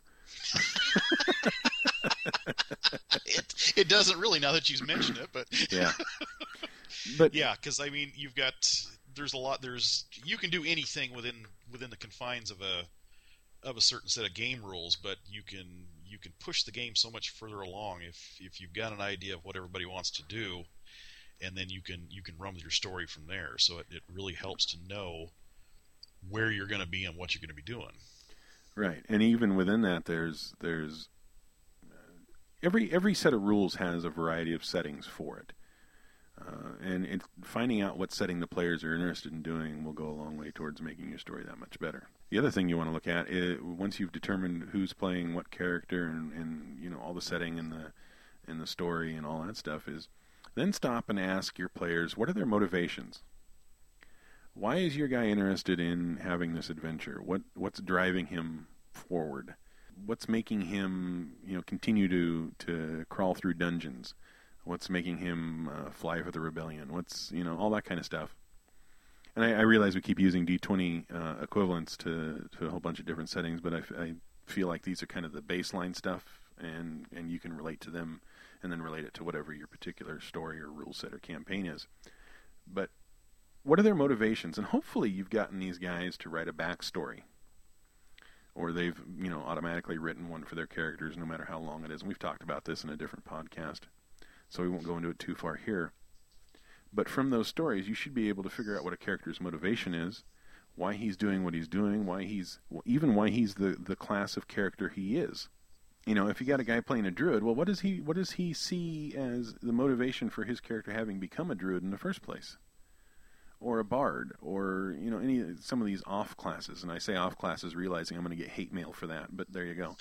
it, it doesn't really now that you've mentioned it, but yeah. But Yeah, because I mean, you've got there's a lot. There's you can do anything within within the confines of a of a certain set of game rules, but you can you can push the game so much further along if if you've got an idea of what everybody wants to do, and then you can you can run with your story from there. So it, it really helps to know where you're going to be and what you're going to be doing. Right, and even within that, there's there's uh, every every set of rules has a variety of settings for it. Uh, and it, finding out what setting the players are interested in doing will go a long way towards making your story that much better. The other thing you want to look at is once you've determined who's playing what character and, and you know all the setting and the and the story and all that stuff is, then stop and ask your players what are their motivations. Why is your guy interested in having this adventure? What what's driving him forward? What's making him you know continue to to crawl through dungeons? What's making him uh, fly for the rebellion? What's, you know, all that kind of stuff. And I, I realize we keep using D twenty uh, equivalents to, to a whole bunch of different settings, but I, f- I feel like these are kind of the baseline stuff, and, and you can relate to them and then relate it to whatever your particular story or rule set or campaign is. But what are their motivations? And hopefully you've gotten these guys to write a backstory, or they've, you know, automatically written one for their characters no matter how long it is. And we've talked about this in a different podcast, so we won't go into it too far here. But from those stories, you should be able to figure out what a character's motivation is, why he's doing what he's doing, why he's even why he's the, the class of character he is. You know, if you got a guy playing a druid, well, what does he what does he see as the motivation for his character having become a druid in the first place? Or a bard, or you know, any some of these off classes. And I say off classes, realizing I'm going to get hate mail for that. But there you go.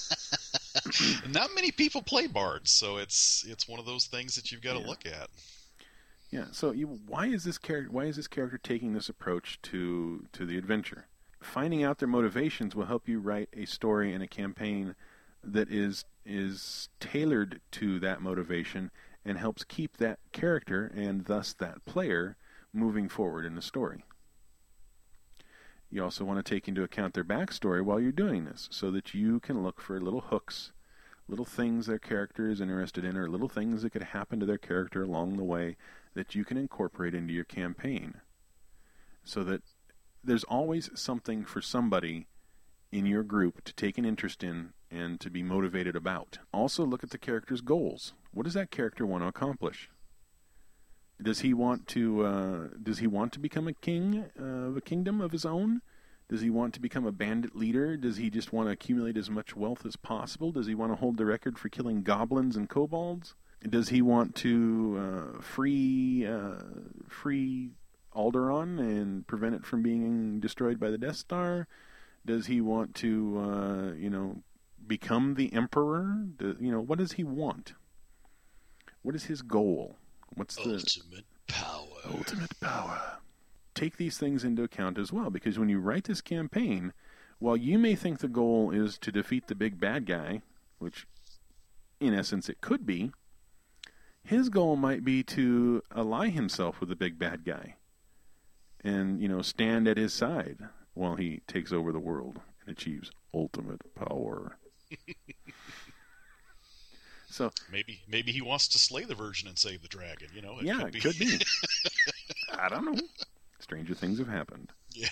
Not many people play bards, so it's it's one of those things that you've got to Yeah. look at. Yeah. So, you, why is this character? Why is this character taking this approach to to the adventure? Finding out their motivations will help you write a story and a campaign that is is tailored to that motivation and helps keep that character and thus that player moving forward in the story. You also want to take into account their backstory while you're doing this, so that you can look for little hooks, little things their character is interested in, or little things that could happen to their character along the way that you can incorporate into your campaign. So that there's always something for somebody in your group to take an interest in and to be motivated about. Also look at the character's goals. What does that character want to accomplish? Does he want to uh, does he want to become a king of a kingdom of his own? Does he want to become a bandit leader? Does he just want to accumulate as much wealth as possible? Does he want to hold the record for killing goblins and kobolds? Does he want to uh, free uh, free Alderaan and prevent it from being destroyed by the Death Star? Does he want to uh, you know become the emperor? Do, you know what does he want? What is his goal? What's the Ultimate power. ultimate power? Take these things into account as well, because when you write this campaign, while you may think the goal is to defeat the big bad guy, which in essence it could be, his goal might be to ally himself with the big bad guy and, you know, stand at his side while he takes over the world and achieves ultimate power. So Maybe maybe he wants to slay the virgin and save the dragon. You know, it yeah, could be. it could be. I don't know. Stranger things have happened. Yeah.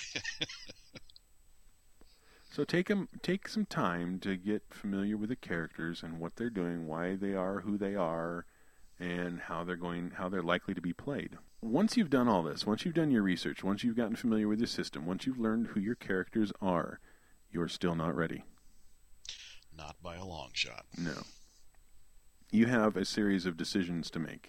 So take 'em, take some time to get familiar with the characters and what they're doing, why they are who they are, and how they're going, how they're likely to be played. Once you've done all this, once you've done your research, once you've gotten familiar with your system, once you've learned who your characters are, you're still not ready. Not by a long shot. No. You have a series of decisions to make.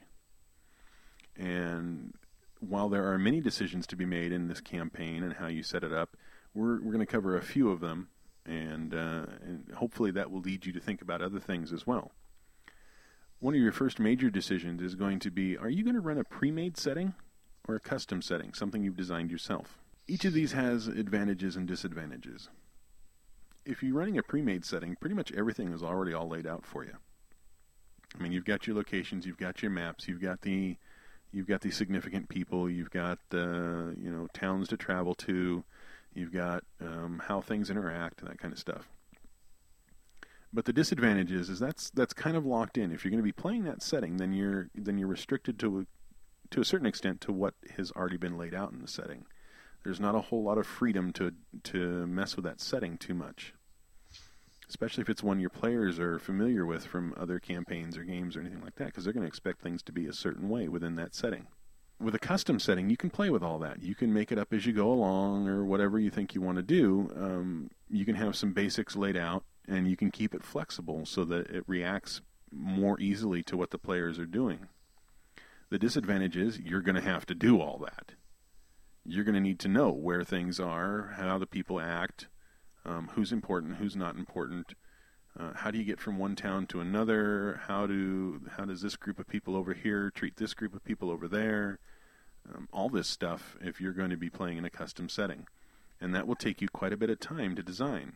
And while there are many decisions to be made in this campaign and how you set it up, we're we're going to cover a few of them, and, uh, and hopefully that will lead you to think about other things as well. One of your first major decisions is going to be, are you going to run a pre-made setting or a custom setting, something you've designed yourself? Each of these has advantages and disadvantages. If you're running a pre-made setting, pretty much everything is already all laid out for you. I mean, you've got your locations, you've got your maps, you've got the you've got the significant people, you've got uh, you know towns to travel to, you've got um, how things interact and that kind of stuff. But the disadvantage is, is that's that's kind of locked in. If you're going to be playing that setting, then you're then you're restricted to to a certain extent, to what has already been laid out in the setting. There's not a whole lot of freedom to to mess with that setting too much, especially if it's one your players are familiar with from other campaigns or games or anything like that, because they're going to expect things to be a certain way within that setting. With a custom setting, you can play with all that. You can make it up as you go along, or whatever you think you want to do. Um, you can have some basics laid out, and you can keep it flexible so that it reacts more easily to what the players are doing. The disadvantage is you're going to have to do all that. You're going to need to know where things are, how the people act, um, who's important, who's not important. Uh, how do you get from one town to another? How do how does this group of people over here treat this group of people over there? Um, all this stuff if you're going to be playing in a custom setting. And that will take you quite a bit of time to design.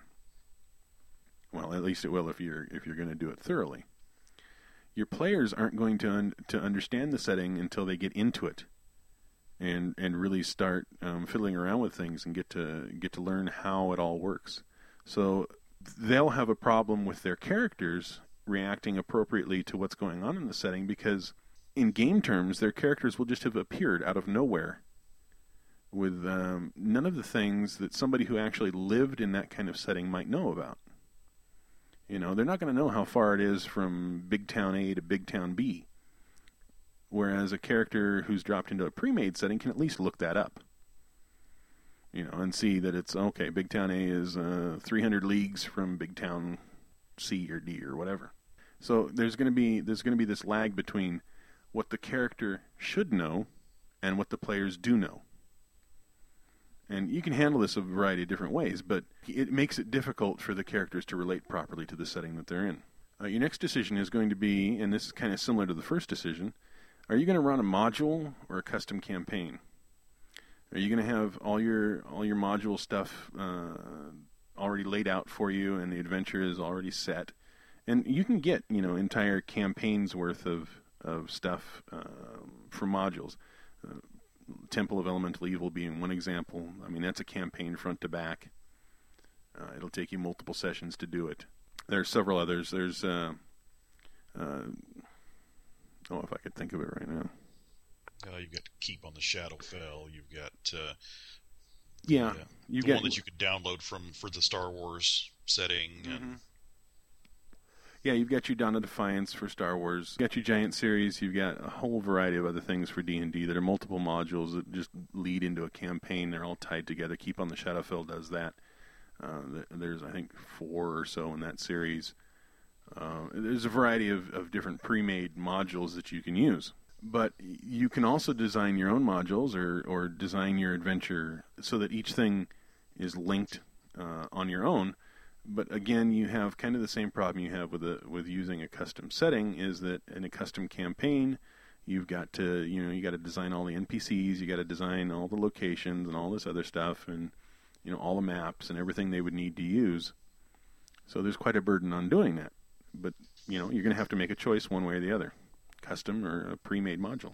Well, at least it will if you're if you're going to do it thoroughly. Your players aren't going to un- to understand the setting until they get into it. And and really start um, fiddling around with things and get to get to learn how it all works. So they'll have a problem with their characters reacting appropriately to what's going on in the setting, because in game terms, their characters will just have appeared out of nowhere with um, none of the things that somebody who actually lived in that kind of setting might know about. You know, they're not going to know how far it is from big town A to big town B. Whereas a character who's dropped into a pre-made setting can at least look that up, you know, and see that it's, okay, Big Town A is uh, three hundred leagues from Big Town C or D or whatever. So there's going to be there's going to be this lag between what the character should know and what the players do know. And you can handle this a variety of different ways, but it makes it difficult for the characters to relate properly to the setting that they're in. Uh, your next decision is going to be, and this is kind of similar to the first decision, are you going to run a module or a custom campaign? Are you going to have all your all your module stuff uh, already laid out for you, and the adventure is already set? And you can get, you know, entire campaigns worth of of stuff uh, from modules. Uh, Temple of Elemental Evil being one example. I mean, that's a campaign front to back. Uh, it'll take you multiple sessions to do it. There are several others. There's uh, uh, Oh, if I could think of it right now. Uh, you've got Keep on the Shadowfell. You've got uh, yeah, the, uh, you the get one that you could download from for the Star Wars setting. Mm-hmm. And yeah, you've got your Dawn of Defiance for Star Wars. You've got your Giant Series. You've got a whole variety of other things for D and D that are multiple modules that just lead into a campaign. They're all tied together. Keep on the Shadowfell does that. Uh, there's, I think, four or so in that series. Uh, there's a variety of, of different pre-made modules that you can use. But you can also design your own modules or, or design your adventure so that each thing is linked uh, on your own. But again, you have kind of the same problem you have with a, with using a custom setting, is that in a custom campaign, you've got to, you know, you got to design all the N P Cs, you got to design all the locations and all this other stuff, and, you know, all the maps and everything they would need to use. So there's quite a burden on doing that. But, you know, you're going to have to make a choice one way or the other, custom or a pre-made module.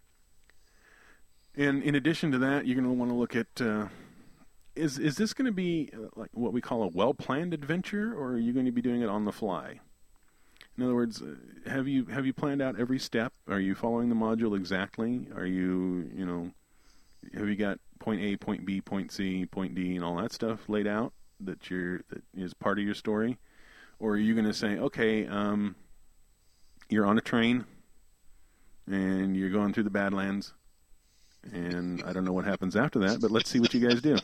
And in addition to that, you're going to want to look at, uh, is is this going to be uh, like what we call a well-planned adventure, or are you going to be doing it on the fly? In other words, uh, have you have you planned out every step? Are you following the module exactly? Are you, you know, have you got point A, point B, point C, point D, and all that stuff laid out that you're that is part of your story? Or are you going to say, okay, um, you're on a train, and you're going through the Badlands, and I don't know what happens after that, but let's see what you guys do.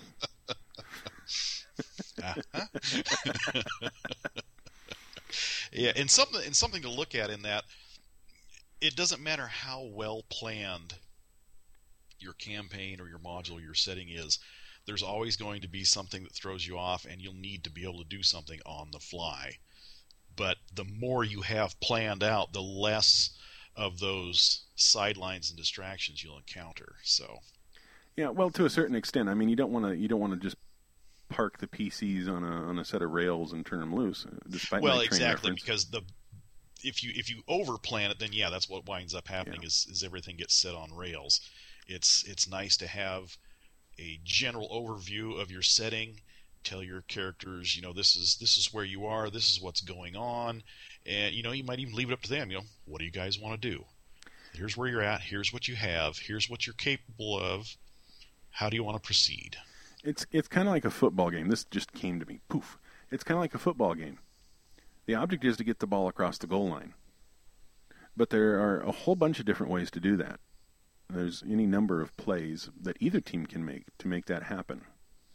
Yeah, and something and something to look at in that, it doesn't matter how well planned your campaign or your module, your setting is. There's always going to be something that throws you off, and you'll need to be able to do something on the fly. But the more you have planned out, the less of those sidelines and distractions you'll encounter. So, yeah, well, to a certain extent, I mean, you don't want to you don't want to just park the P Cs on a on a set of rails and turn them loose. Despite well, my train exactly, reference. because the if you if you over plan it, then yeah, that's what winds up happening Yeah. is is everything gets set on rails. It's it's nice to have a general overview of your setting, tell your characters, you know, this is this is where you are, this is what's going on, and you know, you might even leave it up to them, you know, what do you guys want to do? Here's where you're at. Here's what you have. Here's what you're capable of. How do you want to proceed? It's it's kind of like a football game. This just came to me. Poof. It's kind of like a football game. The object is to get the ball across the goal line. But there are a whole bunch of different ways to do that. There's any number of plays that either team can make to make that happen.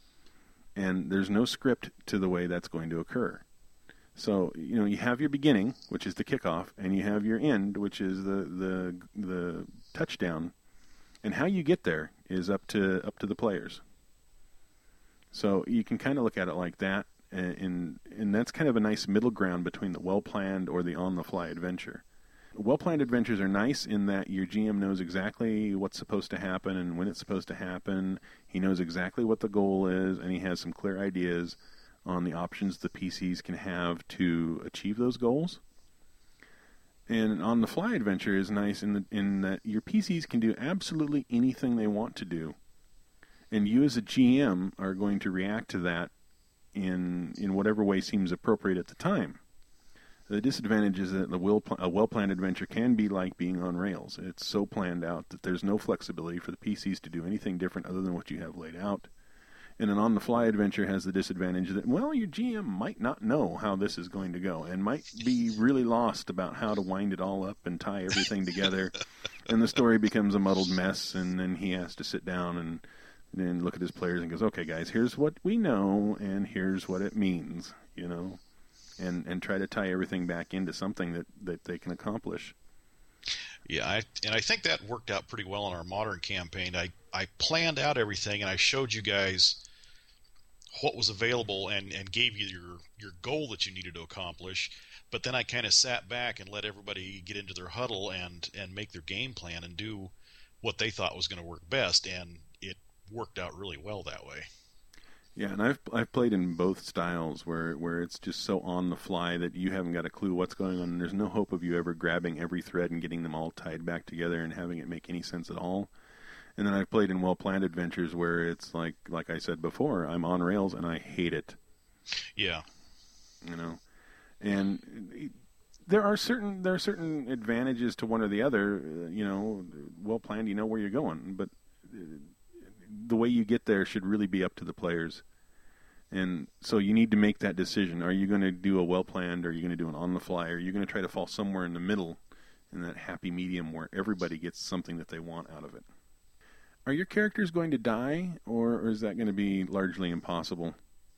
And there's no script to the way that's going to occur. So, you know, you have your beginning, which is the kickoff, and you have your end, which is the the the touchdown. And how you get there is up to up to the players. So you can kind of look at it like that, and and, and that's kind of a nice middle ground between the well-planned or the on-the-fly adventure. Well-planned adventures are nice in that your G M knows exactly what's supposed to happen and when it's supposed to happen. He knows exactly what the goal is, and he has some clear ideas on the options the P Cs can have to achieve those goals. And on-the-fly adventure is nice in, the, in that your P Cs can do absolutely anything they want to do. And you as a G M are going to react to that in in whatever way seems appropriate at the time. The disadvantage is that the will, a well-planned adventure can be like being on rails. It's so planned out that there's no flexibility for the P Cs to do anything different other than what you have laid out. And an on-the-fly adventure has the disadvantage that, well, your G M might not know how this is going to go and might be really lost about how to wind it all up and tie everything together. And the story becomes a muddled mess, and then he has to sit down and then look at his players and goes, okay, guys, here's what we know, and here's what it means, you know. And, and try to tie everything back into something that, that they can accomplish. Yeah, I, and I think that worked out pretty well in our modern campaign. I, I planned out everything, and I showed you guys what was available and, and gave you your, your goal that you needed to accomplish. But then I kind of sat back and let everybody get into their huddle and, and make their game plan and do what they thought was going to work best, and it worked out really well that way. Yeah, and I've I've played in both styles where, where it's just so on the fly that you haven't got a clue what's going on, and there's no hope of you ever grabbing every thread and getting them all tied back together and having it make any sense at all. And then I've played in well-planned adventures where it's like like I said before, I'm on rails and I hate it. Yeah. You know, and there are certain there are certain advantages to one or the other. You know, well-planned, you know where you're going, but the way you get there should really be up to the players. And so you need to make that decision. Are you going to do a well-planned, or are you going to do an on-the-fly, or are you going to try to fall somewhere in the middle in that happy medium where everybody gets something that they want out of it? Are your characters going to die, or, or is that going to be largely impossible?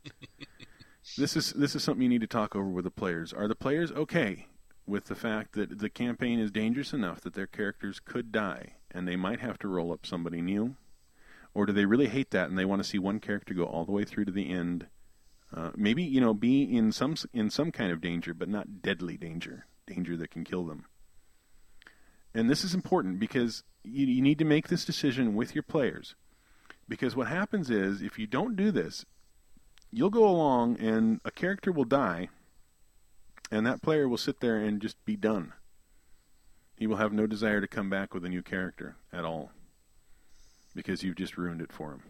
This is this is something you need to talk over with the players. Are the players okay with the fact that the campaign is dangerous enough that their characters could die, and they might have to roll up somebody new? Or do they really hate that and they want to see one character go all the way through to the end? Uh, maybe, you know, be in some in some kind of danger, but not deadly danger, danger that can kill them. And this is important because you, you need to make this decision with your players. Because what happens is, if you don't do this, you'll go along and a character will die, and that player will sit there and just be done. He will have no desire to come back with a new character at all, because you've just ruined it for him.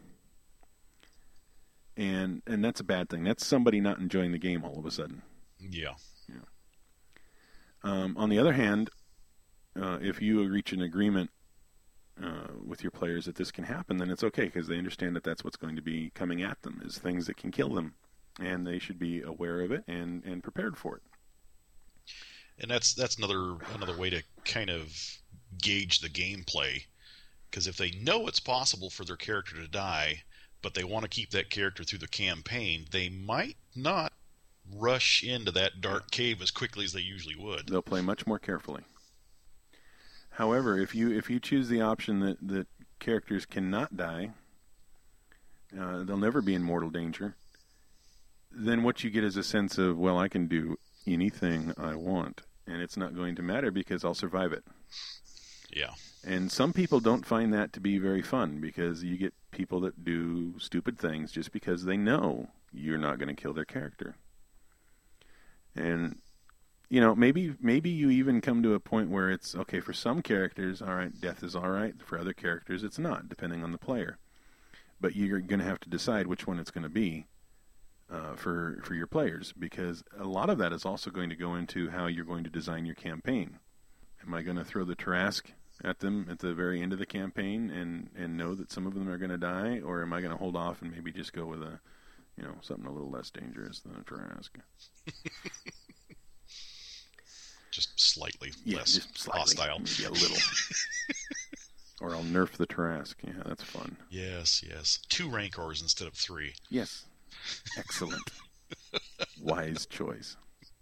And and that's a bad thing. That's somebody not enjoying the game all of a sudden. Yeah. Yeah. Um, on the other hand, uh, if you reach an agreement uh, with your players that this can happen, then it's okay, because they understand that that's what's going to be coming at them, is things that can kill them. And they should be aware of it and, and prepared for it. And that's that's another another way to kind of gauge the gameplay. Because if they know it's possible for their character to die, but they want to keep that character through the campaign, they might not rush into that dark cave as quickly as they usually would. They'll play much more carefully. However, if you if you choose the option that, that characters cannot die, uh, they'll never be in mortal danger, then what you get is a sense of, well, I can do anything I want, and it's not going to matter because I'll survive it. Yeah. And some people don't find that to be very fun, because you get people that do stupid things just because they know you're not going to kill their character. And, you know, maybe maybe you even come to a point where it's, okay, for some characters, all right, death is all right. For other characters, it's not, depending on the player. But you're going to have to decide which one it's going to be uh, for, for your players, because a lot of that is also going to go into how you're going to design your campaign. Am I going to throw the Tarrasque at them at the very end of the campaign and, and know that some of them are going to die, or am I going to hold off and maybe just go with a, you know, something a little less dangerous than a Trask? Just slightly yeah, less just slightly, hostile. Maybe a little. Or I'll nerf the Trask. Yeah, that's fun. Yes, yes. Two Rancors instead of three. Yes. Excellent. Wise choice.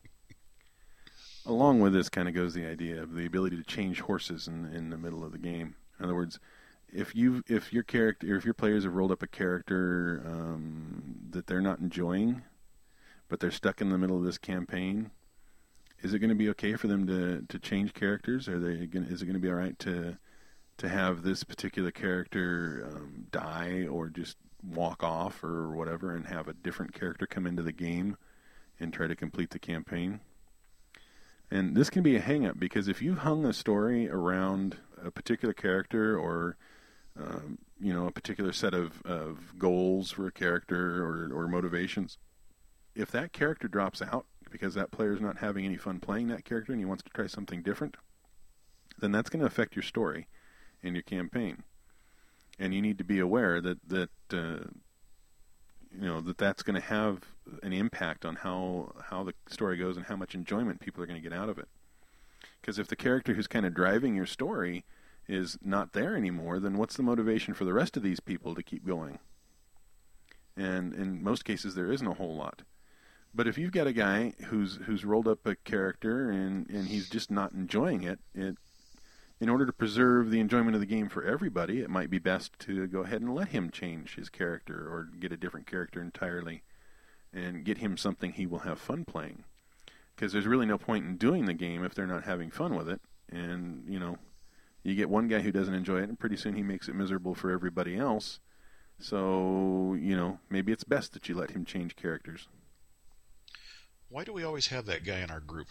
Along with this kind of goes the idea of the ability to change horses in in the middle of the game. In other words, if you if your character if your players have rolled up a character um, that they're not enjoying, but they're stuck in the middle of this campaign, is it going to be okay for them to, to change characters? Are they going is it going to be all right to to have this particular character um, die or just walk off or whatever, and have a different character come into the game and try to complete the campaign? And this can be a hang-up, because if you've hung a story around a particular character or, um, you know, a particular set of, of goals for a character or, or motivations, if that character drops out because that player's not having any fun playing that character and he wants to try something different, then that's going to affect your story and your campaign. And you need to be aware that, that uh, you know, that that's going to have an impact on how how the story goes and how much enjoyment people are going to get out of it. Because if the character who's kind of driving your story is not there anymore, then what's the motivation for the rest of these people to keep going? And in most cases, there isn't a whole lot. But if you've got a guy who's who's rolled up a character and, and he's just not enjoying it, it, in order to preserve the enjoyment of the game for everybody, it might be best to go ahead and let him change his character or get a different character entirely and get him something he will have fun playing. Because there's really no point in doing the game if they're not having fun with it. And, you know, you get one guy who doesn't enjoy it, and pretty soon he makes it miserable for everybody else. So, you know, maybe it's best that you let him change characters. Why do we always have that guy in our group?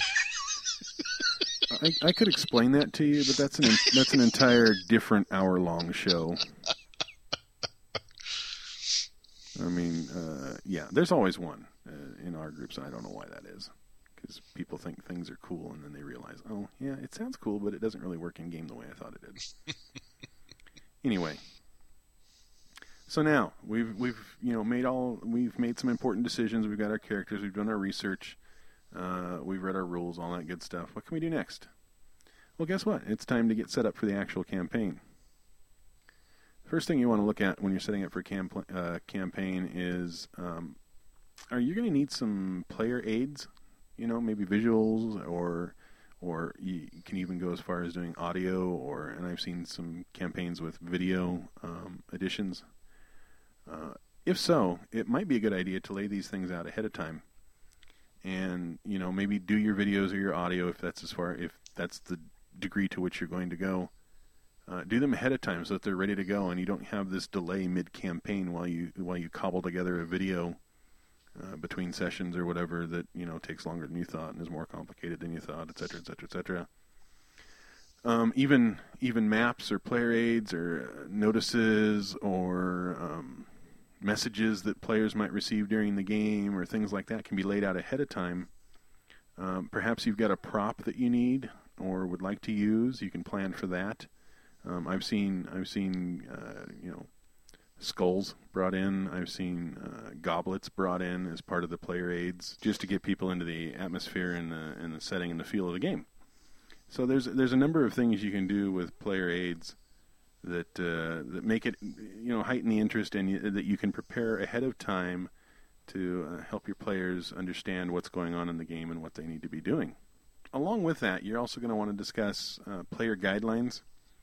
I, I could explain that to you, but that's an that's an entire different hour-long show. I mean, uh, yeah, there's always one uh, in our groups, and I don't know why that is. Because people think things are cool, and then they realize, oh, yeah, it sounds cool, but it doesn't really work in game the way I thought it did. Anyway, so now we've we've you know made all we've made some important decisions. We've got our characters. We've done our research. Uh, we've read our rules, all that good stuff. What can we do next? Well, guess what? It's time to get set up for the actual campaign. First thing you want to look at when you're setting up for a camp- uh, campaign is, um, are you going to need some player aids? You know, maybe visuals, or or you can even go as far as doing audio, or and I've seen some campaigns with video um, additions. Uh, if so, it might be a good idea to lay these things out ahead of time. And, you know, maybe do your videos or your audio if that's as far, if that's the degree to which you're going to go. Uh, do them ahead of time so that they're ready to go, and you don't have this delay mid-campaign while you while you cobble together a video uh, between sessions or whatever that, you know, takes longer than you thought and is more complicated than you thought, et cetera, et cetera, et cetera. Um, even even maps or player aids or notices or um, messages that players might receive during the game or things like that can be laid out ahead of time. Um, perhaps you've got a prop that you need or would like to use. You can plan for that. Um, I've seen I've seen uh, you know skulls brought in. I've seen uh, goblets brought in as part of the player aids, just to get people into the atmosphere and the and the setting and the feel of the game. So there's there's a number of things you can do with player aids that uh, that make it, you know, heighten the interest, and you, that you can prepare ahead of time to uh, help your players understand what's going on in the game and what they need to be doing. Along with that, you're also going to want to discuss uh, player guidelines.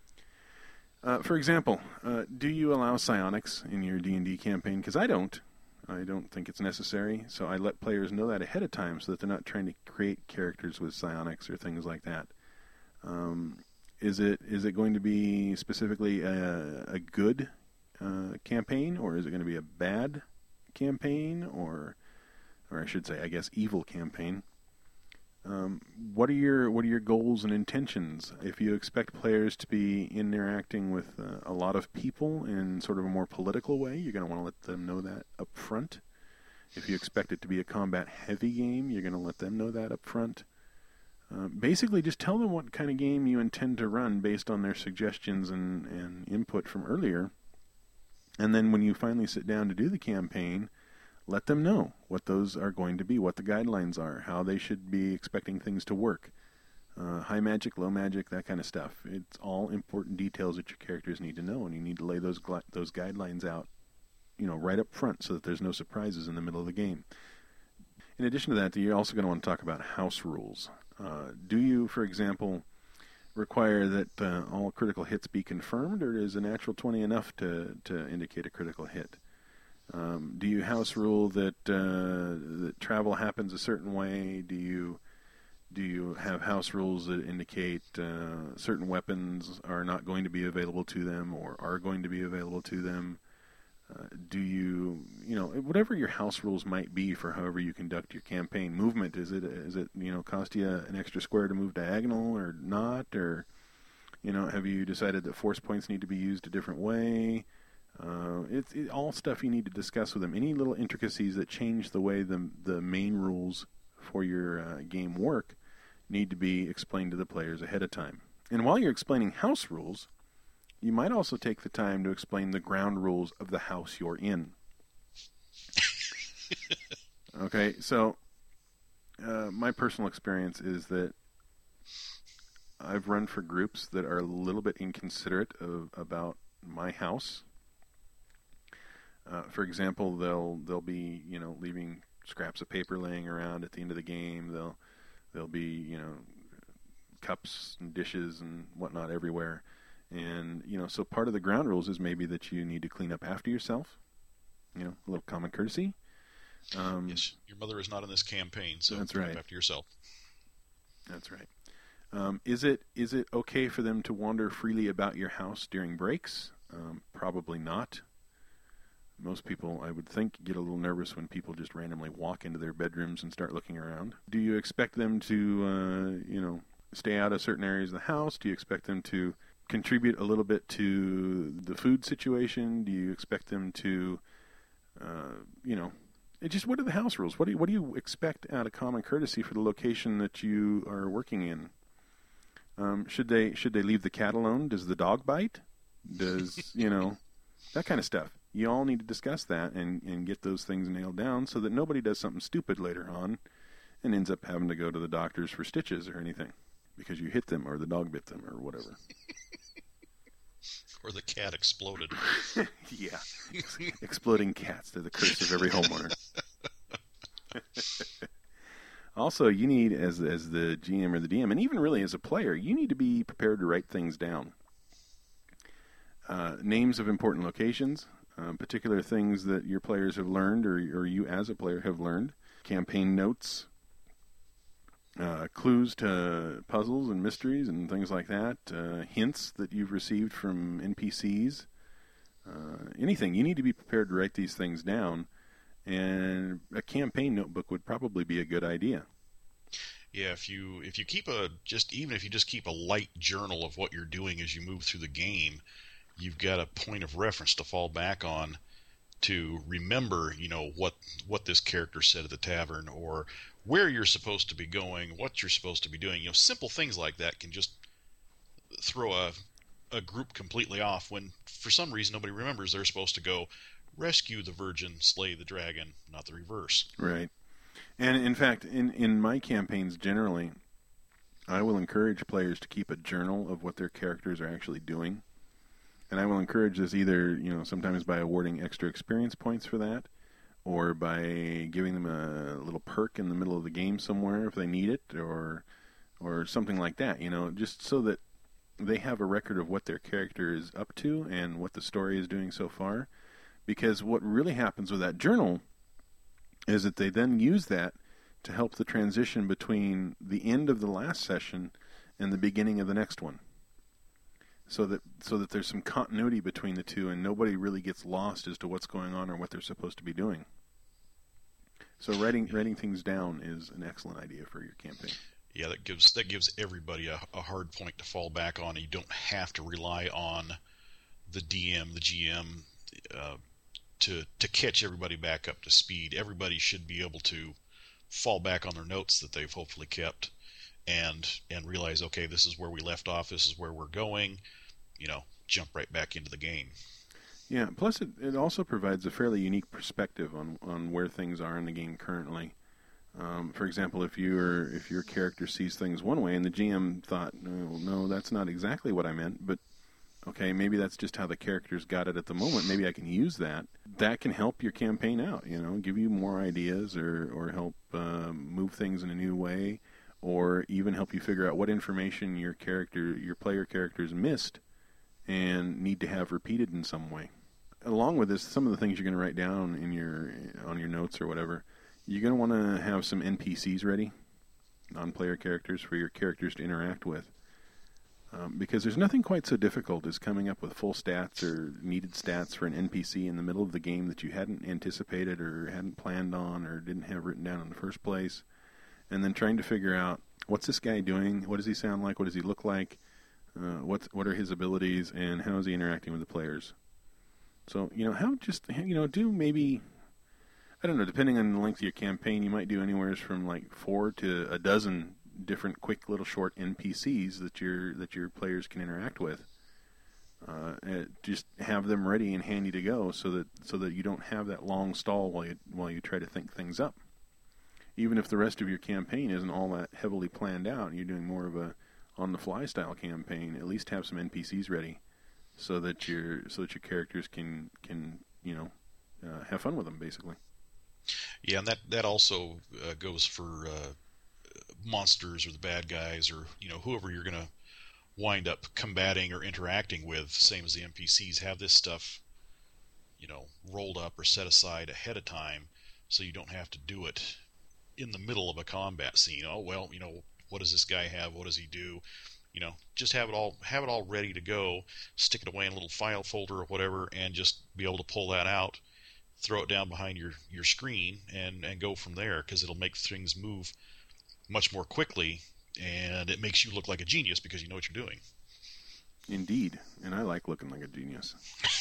Uh, for example, uh, do you allow psionics in your D and D campaign? Because I don't. I don't think it's necessary, so I let players know that ahead of time so that they're not trying to create characters with psionics or things like that. Um, is it is it going to be specifically a, a good uh, campaign, or is it going to be a bad campaign, or or I should say, I guess, evil campaign? Um, what are your what are your goals and intentions? If you expect players to be interacting with uh, a lot of people in sort of a more political way, you're going to want to let them know that up front. If you expect it to be a combat-heavy game, you're going to let them know that up front. Uh, basically, just tell them what kind of game you intend to run based on their suggestions and, and input from earlier. And then when you finally sit down to do the campaign, let them know what those are going to be, what the guidelines are, how they should be expecting things to work. Uh, high magic, low magic, that kind of stuff. It's all important details that your characters need to know, and you need to lay those gli- those guidelines out, you know, right up front so that there's no surprises in the middle of the game. In addition to that, you're also going to want to talk about house rules. Uh, do you, for example, require that uh, all critical hits be confirmed, or is a natural twenty enough to, to indicate a critical hit? Um, do you house rule that, uh, that travel happens a certain way? Do you do you have house rules that indicate uh, certain weapons are not going to be available to them or are going to be available to them? Uh, do you, you know, whatever your house rules might be for however you conduct your campaign. Movement, is it, is it, you know, cost you an extra square to move diagonal or not? Or, you know, have you decided that force points need to be used a different way? Uh, it's it, all stuff you need to discuss with them. Any little intricacies that change the way the the main rules for your uh, game work need to be explained to the players ahead of time. And while you're explaining house rules, you might also take the time to explain the ground rules of the house you're in. Okay, so uh, my personal experience is that I've run for groups that are a little bit inconsiderate of, about my house. Uh, for example, they'll they'll be you know leaving scraps of paper laying around at the end of the game. They'll There'll be, you know, cups and dishes and whatnot everywhere. And, you know, so part of the ground rules is maybe that you need to clean up after yourself. You know, a little common courtesy. Um, yes, your mother is not in this campaign, so that's clean right. up after yourself. That's right. Um, is it is it okay for them to wander freely about your house during breaks? Um, probably not. Most people, I would think, get a little nervous when people just randomly walk into their bedrooms and start looking around. Do you expect them to, uh, you know, stay out of certain areas of the house? Do you expect them to contribute a little bit to the food situation? Do you expect them to, uh, you know, it just what are the house rules? What do you, what do you expect out of common courtesy for the location that you are working in? Um, should they should they leave the cat alone? Does the dog bite? Does you know that kind of stuff? You all need to discuss that and, and get those things nailed down so that nobody does something stupid later on and ends up having to go to the doctors for stitches or anything because you hit them or the dog bit them or whatever. Or the cat exploded. Yeah. Exploding cats. They're the curse of every homeowner. Also, you need, as, as the G M or the D M, and even really as a player, you need to be prepared to write things down. Uh, names of important locations. Um, particular things that your players have learned or, or you as a player have learned, campaign notes, uh, clues to puzzles and mysteries and things like that, uh, hints that you've received from N P Cs, uh, anything. You need to be prepared to write these things down, and a campaign notebook would probably be a good idea. Yeah, if you if you keep a just even if you just keep a light journal of what you're doing as you move through the game, you've got a point of reference to fall back on to remember, you know, what what this character said at the tavern or where you're supposed to be going, what you're supposed to be doing. You know, simple things like that can just throw a a group completely off when for some reason nobody remembers they're supposed to go rescue the virgin, slay the dragon, not the reverse. Right. And in fact, in, in my campaigns generally, I will encourage players to keep a journal of what their characters are actually doing. And I will encourage this either, you know, sometimes by awarding extra experience points for that, or by giving them a little perk in the middle of the game somewhere if they need it, or or something like that, you know, just so that they have a record of what their character is up to and what the story is doing so far. Because what really happens with that journal is that they then use that to help the transition between the end of the last session and the beginning of the next one. So that so that there's some continuity between the two and nobody really gets lost as to what's going on or what they're supposed to be doing. So writing writing things down is an excellent idea for your campaign. Yeah, that gives that gives everybody a, a hard point to fall back on. You don't have to rely on the D M, the G M, uh, to to catch everybody back up to speed. Everybody should be able to fall back on their notes that they've hopefully kept and and realize, okay, this is where we left off, this is where we're going, you know, jump right back into the game. Yeah, plus it, it also provides a fairly unique perspective on, on where things are in the game currently. Um, for example, if you're if your character sees things one way and the G M thought, no, no, that's not exactly what I meant, but okay, maybe that's just how the characters got it at the moment. Maybe I can use that. That can help your campaign out, you know, give you more ideas or, or help uh, move things in a new way, or even help you figure out what information your character, your player characters missed and need to have repeated in some way. Along with this, some of the things you're going to write down in your on your notes or whatever, you're going to want to have some N P Cs ready, non-player characters, for your characters to interact with. Um, because there's nothing quite so difficult as coming up with full stats or needed stats for an N P C in the middle of the game that you hadn't anticipated or hadn't planned on or didn't have written down in the first place, and then trying to figure out, what's this guy doing, what does he sound like, what does he look like, uh, what's, what are his abilities, and how is he interacting with the players. So, you know, how just, you know, do maybe, I don't know, depending on the length of your campaign, you might do anywhere from like four to a dozen different quick little short N P Cs that your that your players can interact with. Uh, and just have them ready and handy to go, so that so that you don't have that long stall while you while you try to think things up. Even if the rest of your campaign isn't all that heavily planned out, and you're doing more of a on the fly style campaign, at least have some N P Cs ready, so that your so that your characters can can you know uh, have fun with them, basically. Yeah, and that that also uh, goes for uh, monsters or the bad guys, or you know, whoever you're going to wind up combating or interacting with. Same as the N P Cs, have this stuff, you know, rolled up or set aside ahead of time, so you don't have to do it in the middle of a combat scene. Oh well, you know, what does this guy have? What does he do? You know, just have it all have it all ready to go. Stick it away in a little file folder or whatever, and just be able to pull that out, throw it down behind your, your screen, and, and go from there, because it'll make things move much more quickly, and it makes you look like a genius because you know what you're doing. Indeed, and I like looking like a genius.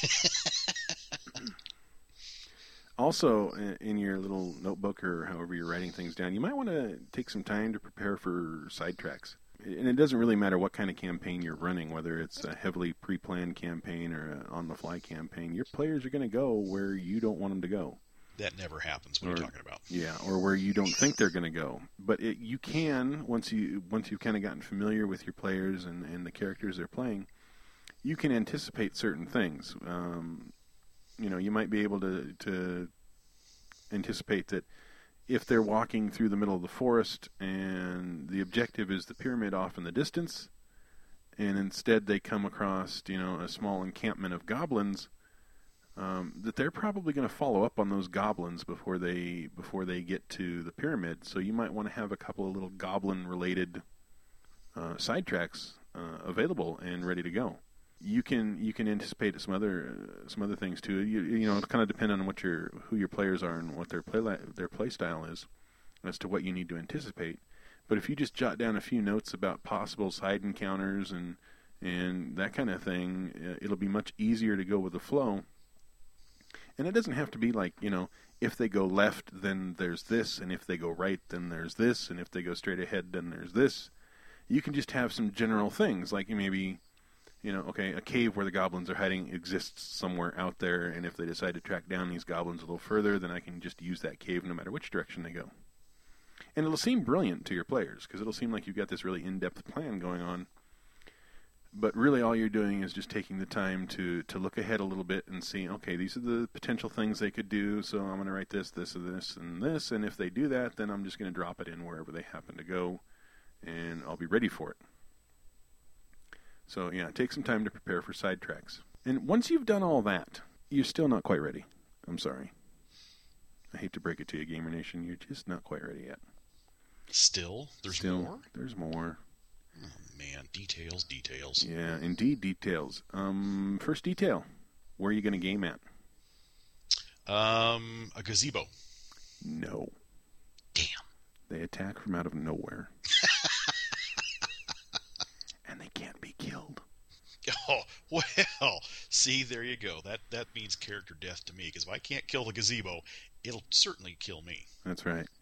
Also, in your little notebook or however you're writing things down, you might want to take some time to prepare for sidetracks. And it doesn't really matter what kind of campaign you're running, whether it's a heavily pre-planned campaign or an on-the-fly campaign. Your players are going to go where you don't want them to go. That never happens. What or, are you talking about? Yeah, or where you don't think they're going to go. But it, you can, once, you, once you've kind of gotten familiar with your players and, and the characters they're playing, you can anticipate certain things. Um, you know, you might be able to, to anticipate that if they're walking through the middle of the forest and the objective is the pyramid off in the distance, and instead they come across, you know, a small encampment of goblins, um, that they're probably going to follow up on those goblins before they before they get to the pyramid. So you might want to have a couple of little goblin-related uh, sidetracks uh, available and ready to go. You can you can anticipate some other uh, some other things too. You you know, it kind of depend on what your who your players are and what their play their play style is, as to what you need to anticipate. But if you just jot down a few notes about possible side encounters and and that kind of thing, uh, it'll be much easier to go with the flow. And it doesn't have to be like, you know, if they go left, then there's this, and if they go right, then there's this, and if they go straight ahead, then there's this. You can just have some general things, like maybe, you know, okay, a cave where the goblins are hiding exists somewhere out there, and if they decide to track down these goblins a little further, then I can just use that cave no matter which direction they go. And it'll seem brilliant to your players, because it'll seem like you've got this really in-depth plan going on. But really all you're doing is just taking the time to, to look ahead a little bit and see, okay, these are the potential things they could do, so I'm going to write this, this, and this, and this, and if they do that, then I'm just going to drop it in wherever they happen to go, and I'll be ready for it. So, yeah, take some time to prepare for sidetracks. And once you've done all that, you're still not quite ready. I'm sorry. I hate to break it to you, Gamer Nation. You're just not quite ready yet. Still? There's still, more? There's more. Oh, man. Details, details. Yeah, indeed, details. Um, first detail. Where are you going to game at? Um, a gazebo. No. Damn. They attack from out of nowhere. And they can't be killed. Oh, well, see, there you go. That that means character death to me, because if I can't kill the gazebo, it'll certainly kill me. That's right.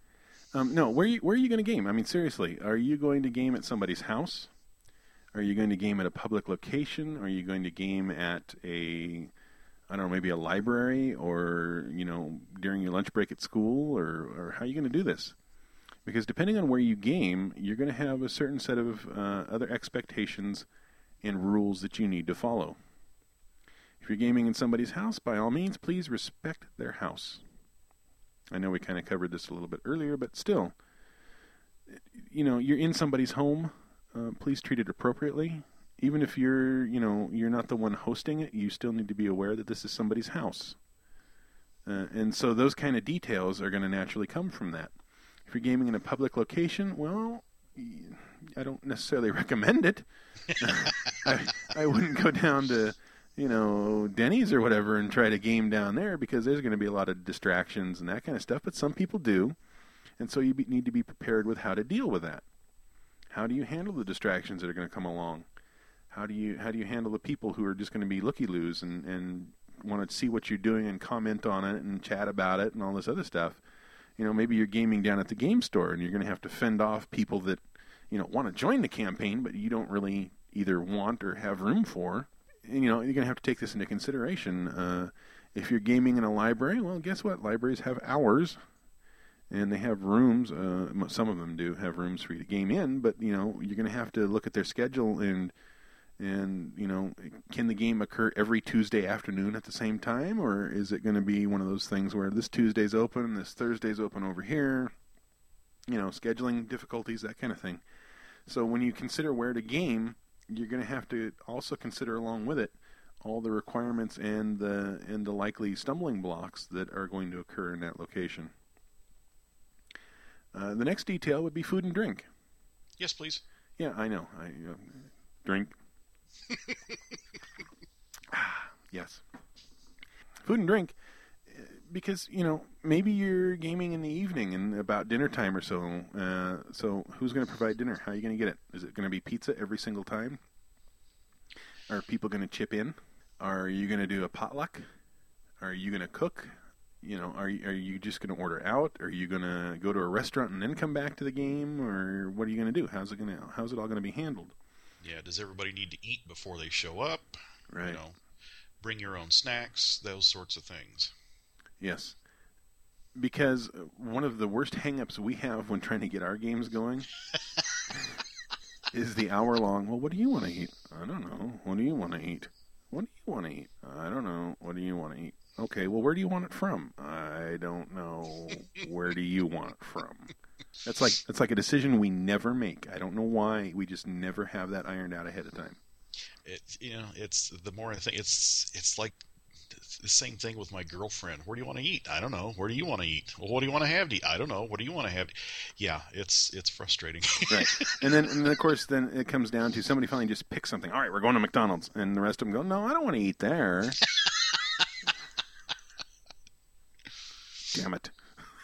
Um, no, where you, where are you going to game? I mean, seriously, are you going to game at somebody's house? Are you going to game at a public location? Are you going to game at a, I don't know, maybe a library, or, you know, during your lunch break at school, or, or how are you going to do this? Because depending on where you game, you're going to have a certain set of uh, other expectations and rules that you need to follow. If you're gaming in somebody's house, by all means, please respect their house. I know we kind of covered this a little bit earlier, but still, you know, you're in somebody's home. Uh, please treat it appropriately. Even if you're, you know, you're not the one hosting it, you still need to be aware that this is somebody's house. Uh, and so those kind of details are going to naturally come from that. If you're gaming in a public location, well, I don't necessarily recommend it. I, I wouldn't go down to, you know, Denny's or whatever and try to game down there, because there's going to be a lot of distractions and that kind of stuff. But some people do. And so you be, need to be prepared with how to deal with that. How do you handle the distractions that are going to come along? How do you how do you handle the people who are just going to be looky-loos and, and want to see what you're doing and comment on it and chat about it and all this other stuff? You know, maybe you're gaming down at the game store and you're going to have to fend off people that, you know, want to join the campaign, but you don't really either want or have room for. And, you know, you're going to have to take this into consideration. Uh, if you're gaming in a library, well, guess what? Libraries have hours. And they have rooms, uh, some of them do have rooms for you to game in, but, you know, you're going to have to look at their schedule and, and, you know, can the game occur every Tuesday afternoon at the same time, or is it going to be one of those things where this Tuesday's open, this Thursday's open over here, you know, scheduling difficulties, that kind of thing. So when you consider where to game, you're going to have to also consider along with it all the requirements and the, and the likely stumbling blocks that are going to occur in that location. Uh, the next detail would be food and drink. Yes, please. Yeah, I know. I uh, drink. ah, yes. Food and drink, because, you know, maybe you're gaming in the evening and about dinner time or so. Uh, so who's going to provide dinner? How are you going to get it? Is it going to be pizza every single time? Are people going to chip in? Are you going to do a potluck? Are you going to cook? You know, are you, are you just going to order out? Are you going to go to a restaurant and then come back to the game, or what are you going to do? How's it going to how's it all going to be handled? Yeah, does everybody need to eat before they show up? Right. You know, bring your own snacks, those sorts of things. Yes. Because one of the worst hang-ups we have when trying to get our games going is the hour-long, well, what do you want to eat? I don't know. What do you want to eat? What do you want to eat? I don't know. What do you want to eat? Okay, well, where do you want it from? I don't know. Where do you want it from? That's like that's like a decision we never make. I don't know why. We just never have that ironed out ahead of time. It, you know, it's the more I think, it's it's like the same thing with my girlfriend. Where do you want to eat? I don't know. Where do you want to eat? Well, what do you want to have to eat? I don't know. What do you want to have? To... Yeah, it's it's frustrating. Right, and then and then of course then it comes down to somebody finally just picks something. All right, we're going to McDonald's, and the rest of them go, no, I don't want to eat there. Damn it.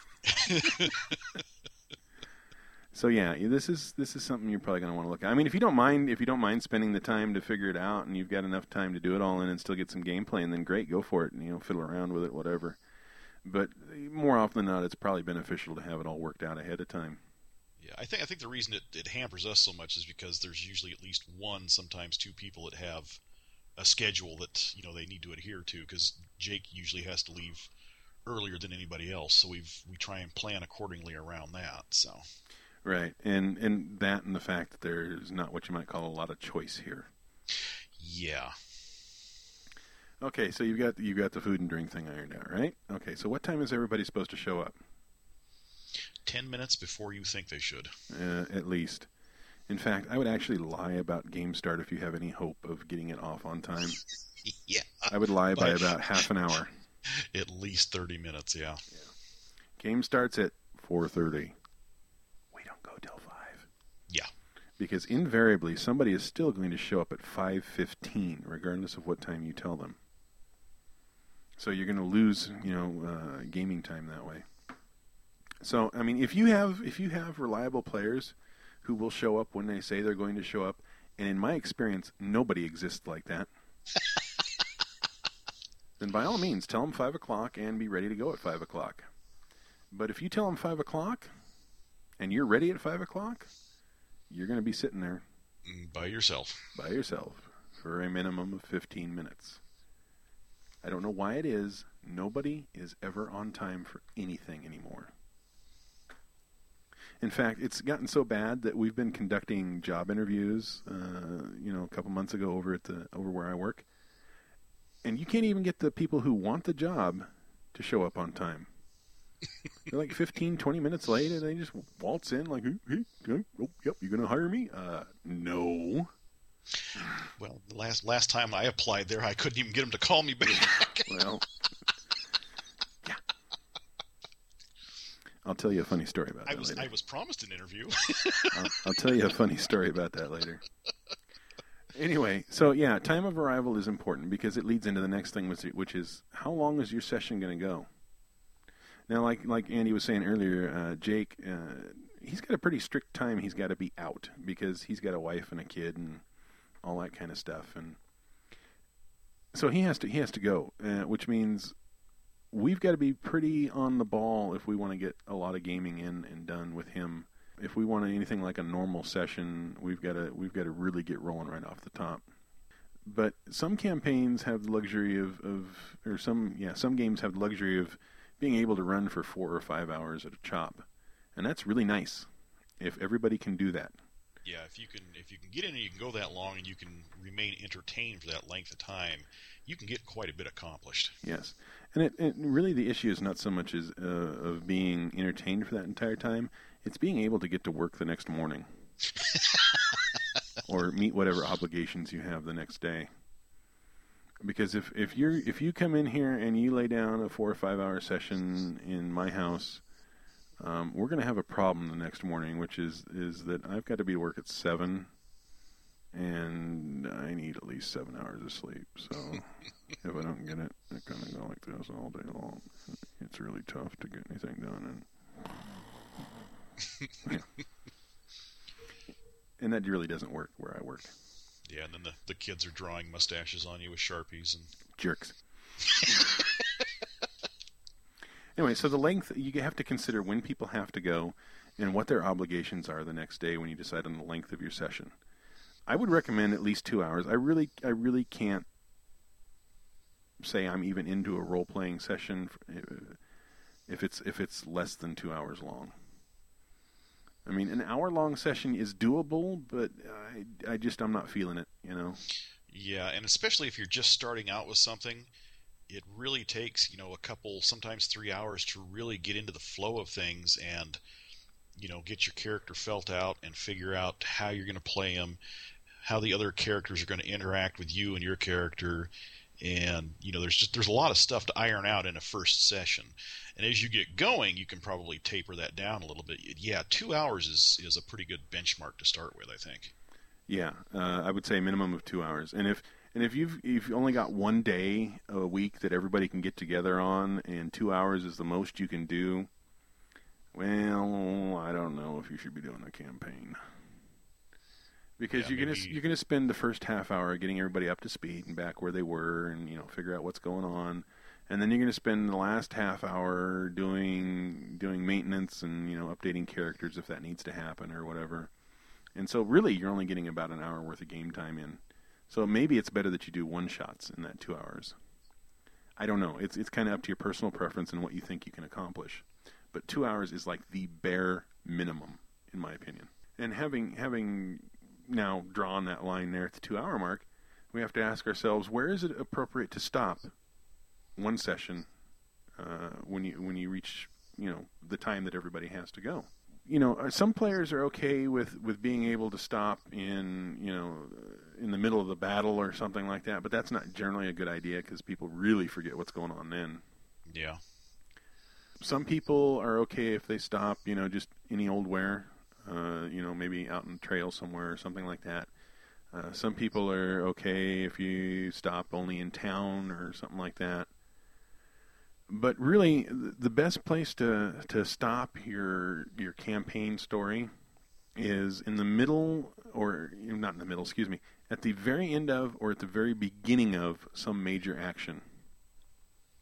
So yeah, this is this is something you're probably going to want to look at. I mean, if you don't mind, if you don't mind spending the time to figure it out, and you've got enough time to do it all in and still get some gameplay, and then great, go for it, and you know, fiddle around with it, whatever. But more often than not, it's probably beneficial to have it all worked out ahead of time. Yeah, I think I think the reason it, it hampers us so much is because there's usually at least one, sometimes two people that have a schedule that, you know, they need to adhere to. Because Jake usually has to leave earlier than anybody else, so we've we try and plan accordingly around that. So. Right, and and that and the fact that there's not what you might call a lot of choice here. Yeah. Okay, so you've got you've got the food and drink thing ironed out, right? Okay, so what time is everybody supposed to show up? Ten minutes before you think they should. Uh, at least. In fact, I would actually lie about game start if you have any hope of getting it off on time. Yeah. I would lie by about half an hour. At least thirty minutes, yeah. yeah. Game starts at four thirty. We don't go till five. Yeah. Because invariably, somebody is still going to show up at five fifteen, regardless of what time you tell them. So you're going to lose, you know, uh, gaming time that way. So, I mean, if you have if you have reliable players who will show up when they say they're going to show up, and in my experience, nobody exists like that, then by all means, tell them five o'clock and be ready to go at five o'clock. But if you tell them five o'clock, and you're ready at five o'clock, you're going to be sitting there by yourself. By yourself for a minimum of fifteen minutes. I don't know why it is. Nobody is ever on time for anything anymore. In fact, it's gotten so bad that we've been conducting job interviews, uh, you know, a couple months ago over at the over where I work, and you can't even get the people who want the job to show up on time. They're like fifteen, twenty minutes late, and they just waltz in like, hey, hey, oh, yep, you're going to hire me? Uh, no. Well, the last last time I applied there, I couldn't even get them to call me back. Well, yeah. I'll tell you a funny story about I that was later. I was promised an interview. I'll, I'll tell you a funny story about that later. Anyway, so yeah, time of arrival is important because it leads into the next thing, which is how long is your session going to go? Now, like like Andy was saying earlier, uh, Jake, uh, he's got a pretty strict time he's got to be out because he's got a wife and a kid and all that kind of stuff, and so he has to he has to go, uh, which means we've got to be pretty on the ball if we want to get a lot of gaming in and done with him. If we want anything like a normal session, we've got to we've got to really get rolling right off the top. But some campaigns have the luxury of, of or some yeah some games have the luxury of being able to run for four or five hours at a chop, and that's really nice if everybody can do that. Yeah, if you can if you can get in and you can go that long and you can remain entertained for that length of time, you can get quite a bit accomplished. Yes, and it, it really the issue is not so much as uh, of being entertained for that entire time; it's being able to get to work the next morning, or meet whatever obligations you have the next day. Because if if you're if you come in here and you lay down a four or five hour session in my house, um, we're going to have a problem the next morning, which is is that I've got to be to work at seven, and I need at least seven hours of sleep. So if I don't get it, I kind of go like this all day long. It's really tough to get anything done, and yeah. And that really doesn't work where I work. Yeah, and then the, the kids are drawing mustaches on you with Sharpies and jerks. Anyway, so the length, you have to consider when people have to go and what their obligations are the next day when you decide on the length of your session. I would recommend at least two hours. I really, I really can't say I'm even into a role-playing session if it's if it's less than two hours long. I mean, an hour-long session is doable, but I, I just, I'm not feeling it, you know? Yeah, and especially if you're just starting out with something, it really takes, you know, a couple, sometimes three hours to really get into the flow of things and, you know, get your character felt out and figure out how you're going to play them, how the other characters are going to interact with you and your character. And, you know, there's just there's a lot of stuff to iron out in a first session. And as you get going, you can probably taper that down a little bit. Yeah, two hours is, is a pretty good benchmark to start with, I think. Yeah, uh, I would say a minimum of two hours. And if and if you've if you only got one day a week that everybody can get together on, and two hours is the most you can do, well, I don't know if you should be doing a campaign. Because yeah, you're maybe... gonna you're gonna spend the first half hour getting everybody up to speed and back where they were, and you know figure out what's going on, and then you're gonna spend the last half hour doing doing maintenance and you know updating characters if that needs to happen or whatever. And so really you're only getting about an hour worth of game time in. So maybe it's better that you do one shots in that two hours. I don't know. It's it's kind of up to your personal preference and what you think you can accomplish. But two hours is like the bare minimum, in my opinion. And having having now drawn that line there at the two-hour mark, we have to ask ourselves, where is it appropriate to stop one session uh, when you when you reach you know the time that everybody has to go? You know, some players are okay with, with being able to stop in you know in the middle of the battle or something like that, but that's not generally a good idea because people really forget what's going on then. Yeah. Some people are okay if they stop, you know, just any old where. Uh, you know, maybe out in the trail somewhere or something like that. Uh, some people are okay if you stop only in town or something like that. But really, the best place to to stop your your campaign story is in the middle, or not in the middle, excuse me, at the very end of or at the very beginning of some major action.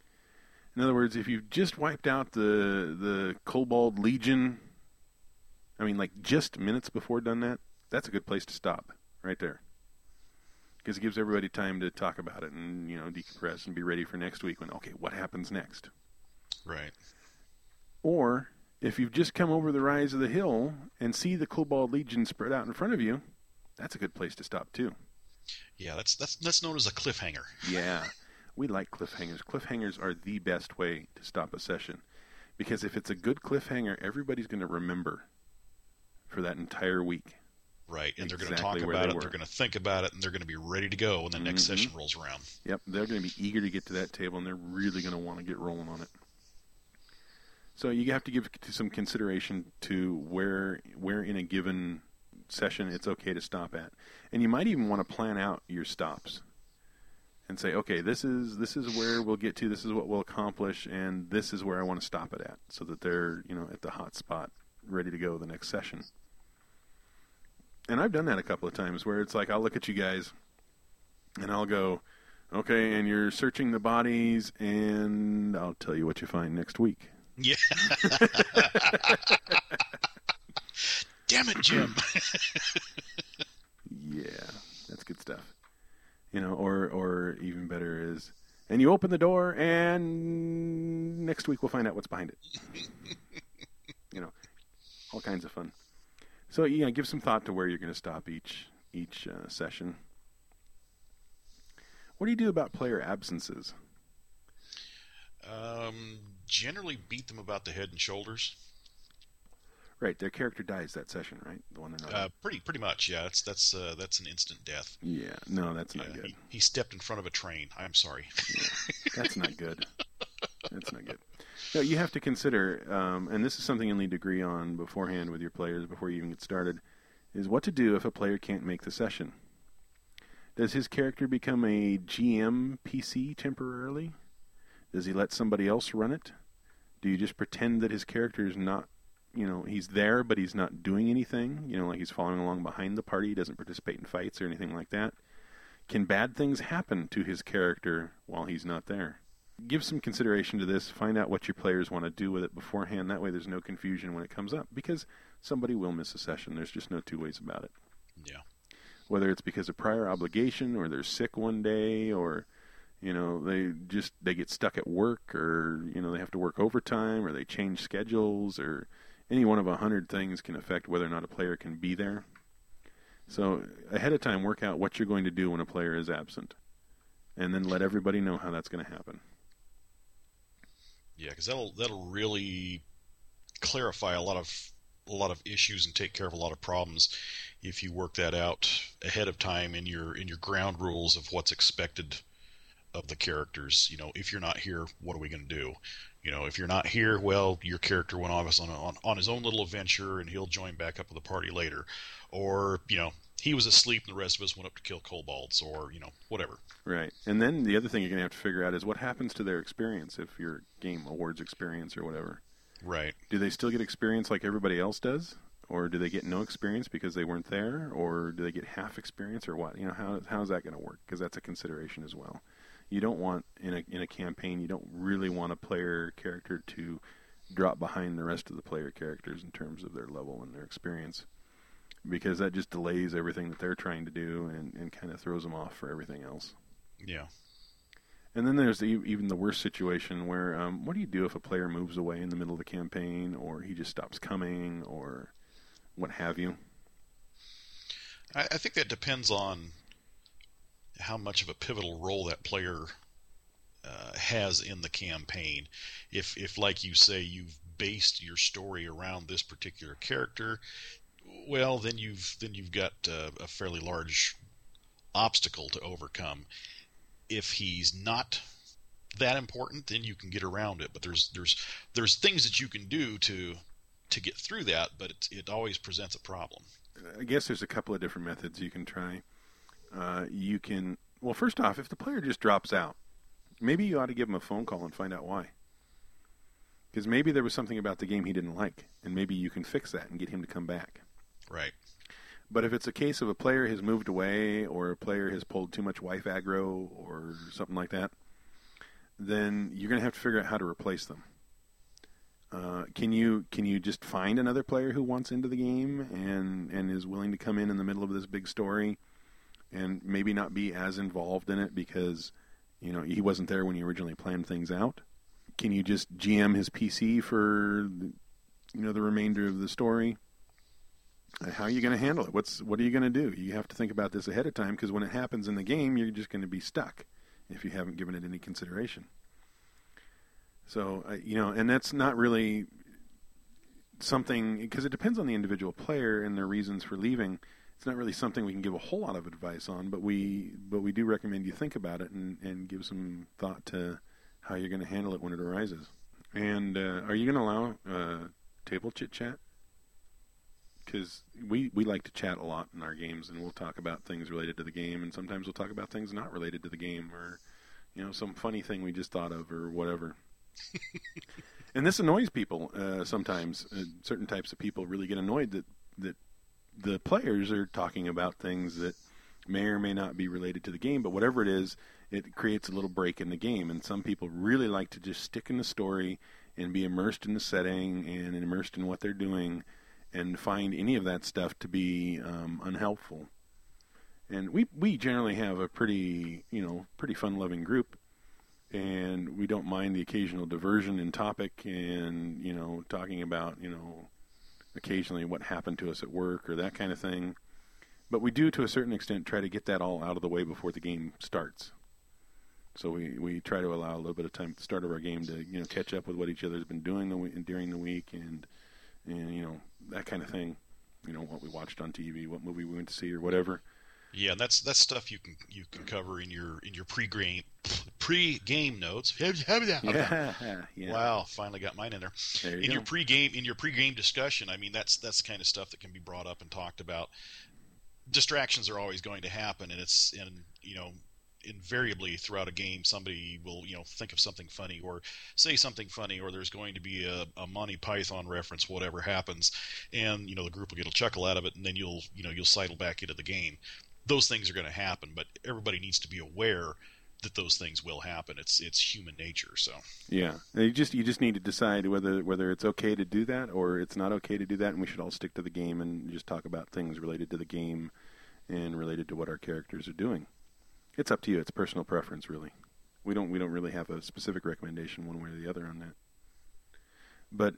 In other words, if you've just wiped out the the Kobold Legion, I mean, like just minutes before done that, that's a good place to stop right there. Because it gives everybody time to talk about it and, you know, decompress and be ready for next week when, okay, what happens next? Right. Or if you've just come over the rise of the hill and see the Kobold Legion spread out in front of you, that's a good place to stop too. Yeah, that's that's that's known as a cliffhanger. Yeah, we like cliffhangers. Cliffhangers are the best way to stop a session. Because if it's a good cliffhanger, everybody's going to remember for that entire week. Right, and they're exactly going to talk where about they it, were. they're going to think about it, and they're going to be ready to go when the next Mm-hmm. session rolls around. Yep, they're going to be eager to get to that table, and they're really going to want to get rolling on it. So you have to give some consideration to where where in a given session it's okay to stop at. And you might even want to plan out your stops and say, okay, this is this is where we'll get to, this is what we'll accomplish, and this is where I want to stop it at, so that they're, you know, at the hot spot, ready to go the next session. And I've done that a couple of times where it's like I'll look at you guys and I'll go, okay, and you're searching the bodies, and I'll tell you what you find next week. Yeah. Damn it, Jim. Yeah, that's good stuff. You know, or or even better is, and you open the door, and next week we'll find out what's behind it. You know, all kinds of fun. So, yeah, give some thought to where you're going to stop each each uh, session. What do you do about player absences? Um, generally beat them about the head and shoulders. Right, their character dies that session, right? The one they're not. Uh, pretty pretty much, yeah. That's that's uh, that's an instant death. Yeah, no, that's Yeah, not good. he, he stepped in front of a train. I'm sorry. Yeah, that's not good. That's not good. No, you have to consider, um, and this is something you'll need to agree on beforehand with your players before you even get started, is what to do if a player can't make the session. Does his character become a G M P C temporarily? Does he let somebody else run it? Do you just pretend that his character is not, you know, he's there but he's not doing anything? You know, like he's following along behind the party, he doesn't participate in fights or anything like that? Can bad things happen to his character while he's not there? Give some consideration to this. Find out what your players want to do with it beforehand. That way there's no confusion when it comes up, because somebody will miss a session. There's just no two ways about it. Yeah. Whether it's because of prior obligation, or they're sick one day, or, you know, they just they get stuck at work, or, you know, they have to work overtime, or they change schedules, or any one of a hundred things can affect whether or not a player can be there. So ahead of time, work out what you're going to do when a player is absent, and then let everybody know how that's going to happen. Yeah, because that'll that'll really clarify a lot of a lot of issues and take care of a lot of problems if you work that out ahead of time in your in your ground rules of what's expected of the characters. You know, if you're not here, what are we going to do? You know, if you're not here, well, your character went off on, on on his own little adventure, and he'll join back up with the party later. Or, you know, he was asleep and the rest of us went up to kill kobolds, or, you know, whatever. Right. And then the other thing you're going to have to figure out is what happens to their experience if your game awards experience or whatever. Right. Do they still get experience like everybody else does? Or do they get no experience because they weren't there? Or do they get half experience, or what? You know, how how's that going to work? Because that's a consideration as well. You don't want, in a in a campaign, you don't really want a player character to drop behind the rest of the player characters in terms of their level and their experience, because that just delays everything that they're trying to do and, and kind of throws them off for everything else. Yeah. And then there's the, even the worst situation where, um, what do you do if a player moves away in the middle of the campaign, or he just stops coming, or what have you? I, I think that depends on how much of a pivotal role that player uh, has in the campaign. If, if, like you say, you've based your story around this particular character, well, then you've then you've got uh, a fairly large obstacle to overcome. If he's not that important, then you can get around it. But there's there's there's things that you can do to to get through that, but it, it always presents a problem. I guess there's a couple of different methods you can try. Uh, you can, well, first off, if the player just drops out, maybe you ought to give him a phone call and find out why. Because maybe there was something about the game he didn't like, and maybe you can fix that and get him to come back. Right. But if it's a case of a player has moved away, or a player has pulled too much wife aggro or something like that, then you're going to have to figure out how to replace them. Uh, can you can you just find another player who wants into the game and, and is willing to come in in the middle of this big story and maybe not be as involved in it because, you know, he wasn't there when you originally planned things out? Can you just G M his P C for, you know, the remainder of the story? How are you going to handle it? What's what are you going to do? You have to think about this ahead of time because when it happens in the game, you're just going to be stuck if you haven't given it any consideration. So, uh, you know, and that's not really something, because it depends on the individual player and their reasons for leaving. It's not really something we can give a whole lot of advice on, but we but we do recommend you think about it and, and give some thought to how you're going to handle it when it arises. And uh, are you going to allow uh, table chit chat? Because we, we like to chat a lot in our games, and we'll talk about things related to the game, and sometimes we'll talk about things not related to the game, or, you know, some funny thing we just thought of, or whatever. And this annoys people uh, sometimes. Uh, certain types of people really get annoyed that, that the players are talking about things that may or may not be related to the game, but whatever it is, it creates a little break in the game. And some people really like to just stick in the story and be immersed in the setting and immersed in what they're doing and find any of that stuff to be um, unhelpful. And we we generally have a pretty, you know, pretty fun-loving group. And we don't mind the occasional diversion in topic and, you know, talking about, you know, occasionally what happened to us at work or that kind of thing. But we do, to a certain extent, try to get that all out of the way before the game starts. So we, we try to allow a little bit of time at the start of our game to, you know, catch up with what each other's been doing the, during the week and, and, you know, that kind of thing. You know, what we watched on T V, what movie we went to see or whatever. Yeah, that's that's stuff you can you can cover in your in your pre-game pre-game notes. Yeah, yeah. Wow, finally got mine in there. There you in go. your pre-game in your pre-game discussion, I mean that's that's the kind of stuff that can be brought up and talked about. Distractions are always going to happen, and it's and you know invariably throughout a game somebody will you know think of something funny or say something funny, or there's going to be a, a Monty Python reference, whatever happens, and you know the group will get a chuckle out of it, and then you'll you know you'll sidle back into the game. Those things are going to happen, but everybody needs to be aware that those things will happen. It's it's human nature. So yeah, you just you just need to decide whether whether it's okay to do that or it's not okay to do that, and we should all stick to the game and just talk about things related to the game and related to what our characters are doing. It's up to you. It's personal preference, really. We don't we don't really have a specific recommendation one way or the other on that. But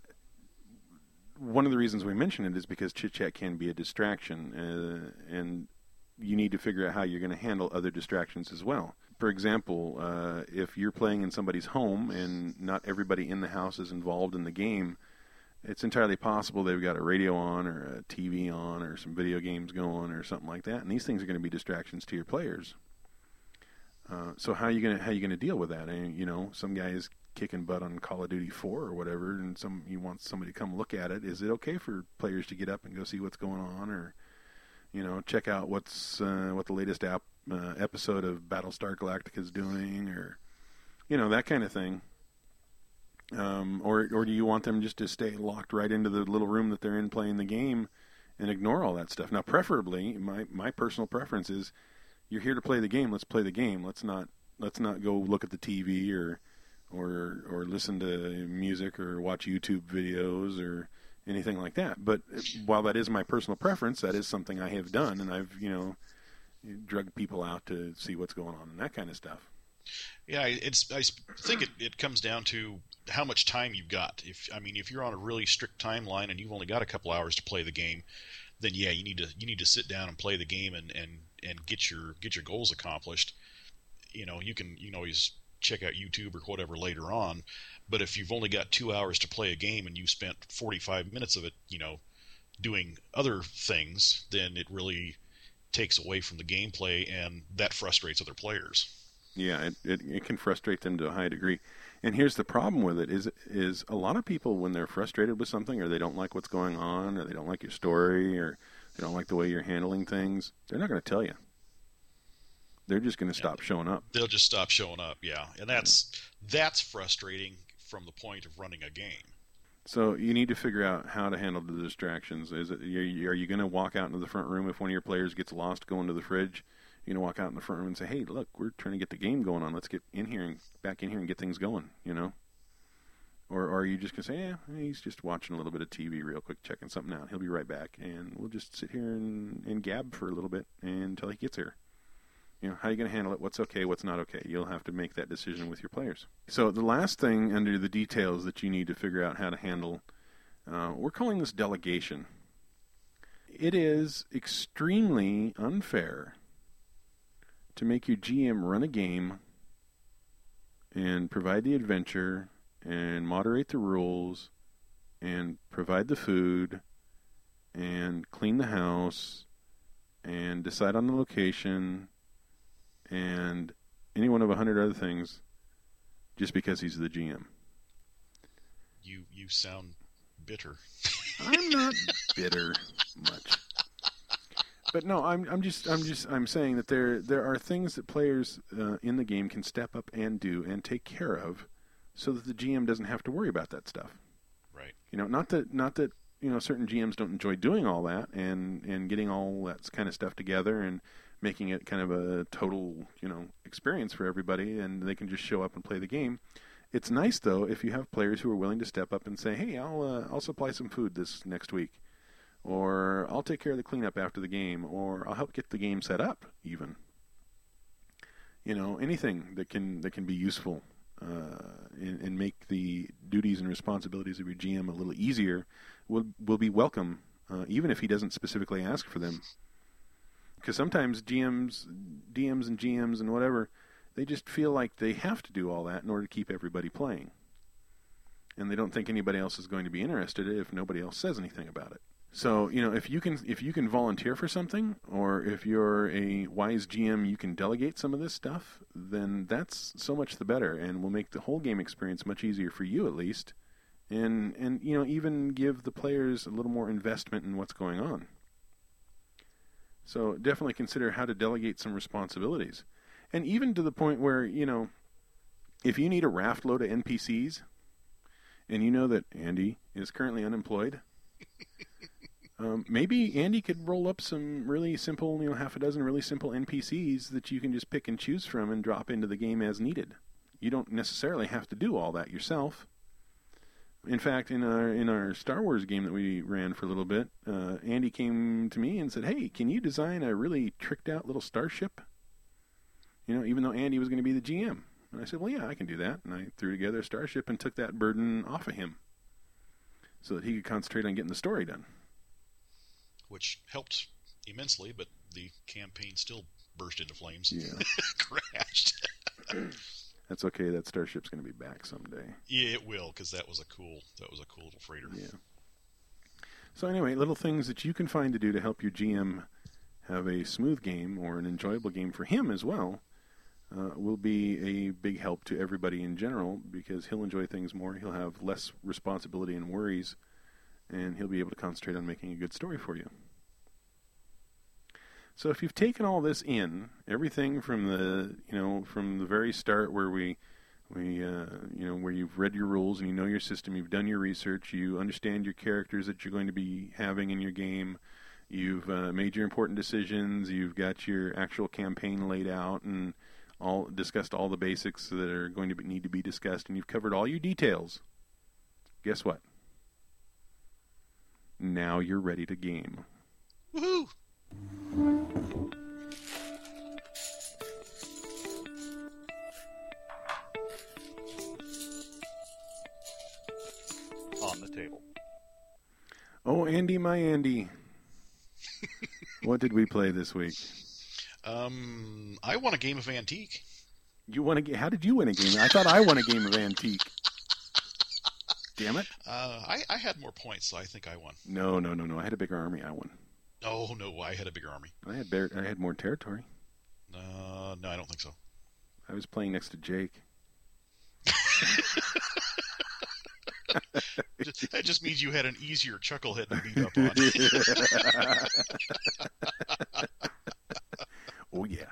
one of the reasons we mention it is because chit chat can be a distraction, uh, and you need to figure out how you're going to handle other distractions as well. For example, uh, if you're playing in somebody's home and not everybody in the house is involved in the game, it's entirely possible they've got a radio on or a T V on or some video games going or something like that, and these things are going to be distractions to your players. Uh, so how are you going to how are you going to deal with that? And, you know, some guy is kicking butt on Call of Duty four or whatever, and some you want somebody to come look at it. Is it okay for players to get up and go see what's going on, or you know, check out what's uh, what the latest app, uh, episode of Battlestar Galactica is doing, or you know, that kind of thing. Um, or or do you want them just to stay locked right into the little room that they're in playing the game and ignore all that stuff? Now, preferably, my my personal preference is you're here to play the game. Let's play the game. Let's not let's not go look at the T V or or or listen to music or watch YouTube videos or anything like that. But while that is my personal preference, that is something I have done, and I've, you know, drugged people out to see what's going on and that kind of stuff. Yeah, it's. I think it, it comes down to how much time you've got. If I mean, if you're on a really strict timeline and you've only got a couple hours to play the game, then yeah, you need to you need to sit down and play the game and, and, and get your get your goals accomplished. You know, you can you can always check out YouTube or whatever later on. But if you've only got two hours to play a game and you spent forty-five minutes of it, you know, doing other things, then it really takes away from the gameplay, and that frustrates other players. Yeah, it, it, it can frustrate them to a high degree. And here's the problem with it is is a lot of people, when they're frustrated with something, or they don't like what's going on, or they don't like your story, or they don't like the way you're handling things, they're not going to tell you. They're just going to stop yeah, showing up. They'll just stop showing up, yeah. And that's yeah. that's frustrating from the point of running a game. So you need to figure out how to handle the distractions. Is it, are you going to walk out into the front room if one of your players gets lost going to the fridge? You're going to walk out in the front room and say, hey, look, we're trying to get the game going on. Let's get in here and back in here and get things going, you know? Or, or are you just going to say, yeah, he's just watching a little bit of T V real quick, checking something out. He'll be right back, and we'll just sit here and, and gab for a little bit until he gets here. You know, how are you going to handle it? What's okay? What's not okay? You'll have to make that decision with your players. So the last thing under the details that you need to figure out how to handle, uh, we're calling this delegation. It is extremely unfair to make your G M run a game and provide the adventure and moderate the rules and provide the food and clean the house and decide on the location and any one of a hundred other things just because he's the G M. You you sound bitter. I'm not bitter much. But no, I'm I'm just I'm just I'm saying that there there are things that players uh, in the game can step up and do and take care of so that the G M doesn't have to worry about that stuff. Right. You know, not that not that you know certain G Ms don't enjoy doing all that and and getting all that kind of stuff together and making it kind of a total, you know, experience for everybody, and they can just show up and play the game. It's nice, though, if you have players who are willing to step up and say, hey, I'll uh, I'll supply some food this next week, or I'll take care of the cleanup after the game, or I'll help get the game set up, even. You know, anything that can that can be useful uh, and, and make the duties and responsibilities of your G M a little easier will will be welcome, uh, even if he doesn't specifically ask for them. Because sometimes G Ms, D Ms and G Ms and whatever, they just feel like they have to do all that in order to keep everybody playing. And they don't think anybody else is going to be interested if nobody else says anything about it. So, you know, if you can if you can volunteer for something, or if you're a wise G M, you can delegate some of this stuff, then that's so much the better, and will make the whole game experience much easier for you at least, and, and you know, even give the players a little more investment in what's going on. So definitely consider how to delegate some responsibilities. And even to the point where, you know, if you need a raft load of N P Cs, and you know that Andy is currently unemployed, um, maybe Andy could roll up some really simple, you know, half a dozen really simple N P Cs that you can just pick and choose from and drop into the game as needed. You don't necessarily have to do all that yourself. In fact, in our in our Star Wars game that we ran for a little bit, uh, Andy came to me and said, hey, can you design a really tricked-out little starship? You know, even though Andy was going to be the G M. And I said, well, yeah, I can do that. And I threw together a starship and took that burden off of him so that he could concentrate on getting the story done. Which helped immensely, but the campaign still burst into flames. Yeah. Crashed. That's okay. That starship's going to be back someday. Yeah, it will, because that was a cool that was a cool little freighter. Yeah. So anyway, little things that you can find to do to help your G M have a smooth game or an enjoyable game for him as well uh, will be a big help to everybody in general, because he'll enjoy things more. He'll have less responsibility and worries, and he'll be able to concentrate on making a good story for you. So if you've taken all this in, everything from the, you know, from the very start where we, we, uh, you know, where you've read your rules and you know your system, you've done your research, you understand your characters that you're going to be having in your game, you've uh, made your important decisions, you've got your actual campaign laid out and all discussed all the basics that are going to be, need to be discussed, and you've covered all your details. Guess what? Now you're ready to game. Woohoo! On the table. Oh, Andy, my Andy. What did we play this week? Um, I won a game of Antique. You won a game? How did you win a game? I thought I won a game of Antique. Damn it. Uh, I, I had more points, so I think I won. No, no, no, no. I had a bigger army. I won. Oh, no, I had a bigger army. I had bear, I had more territory. Uh, no, I don't think so. I was playing next to Jake. That just means you had an easier chucklehead to beat up on. Oh, yeah.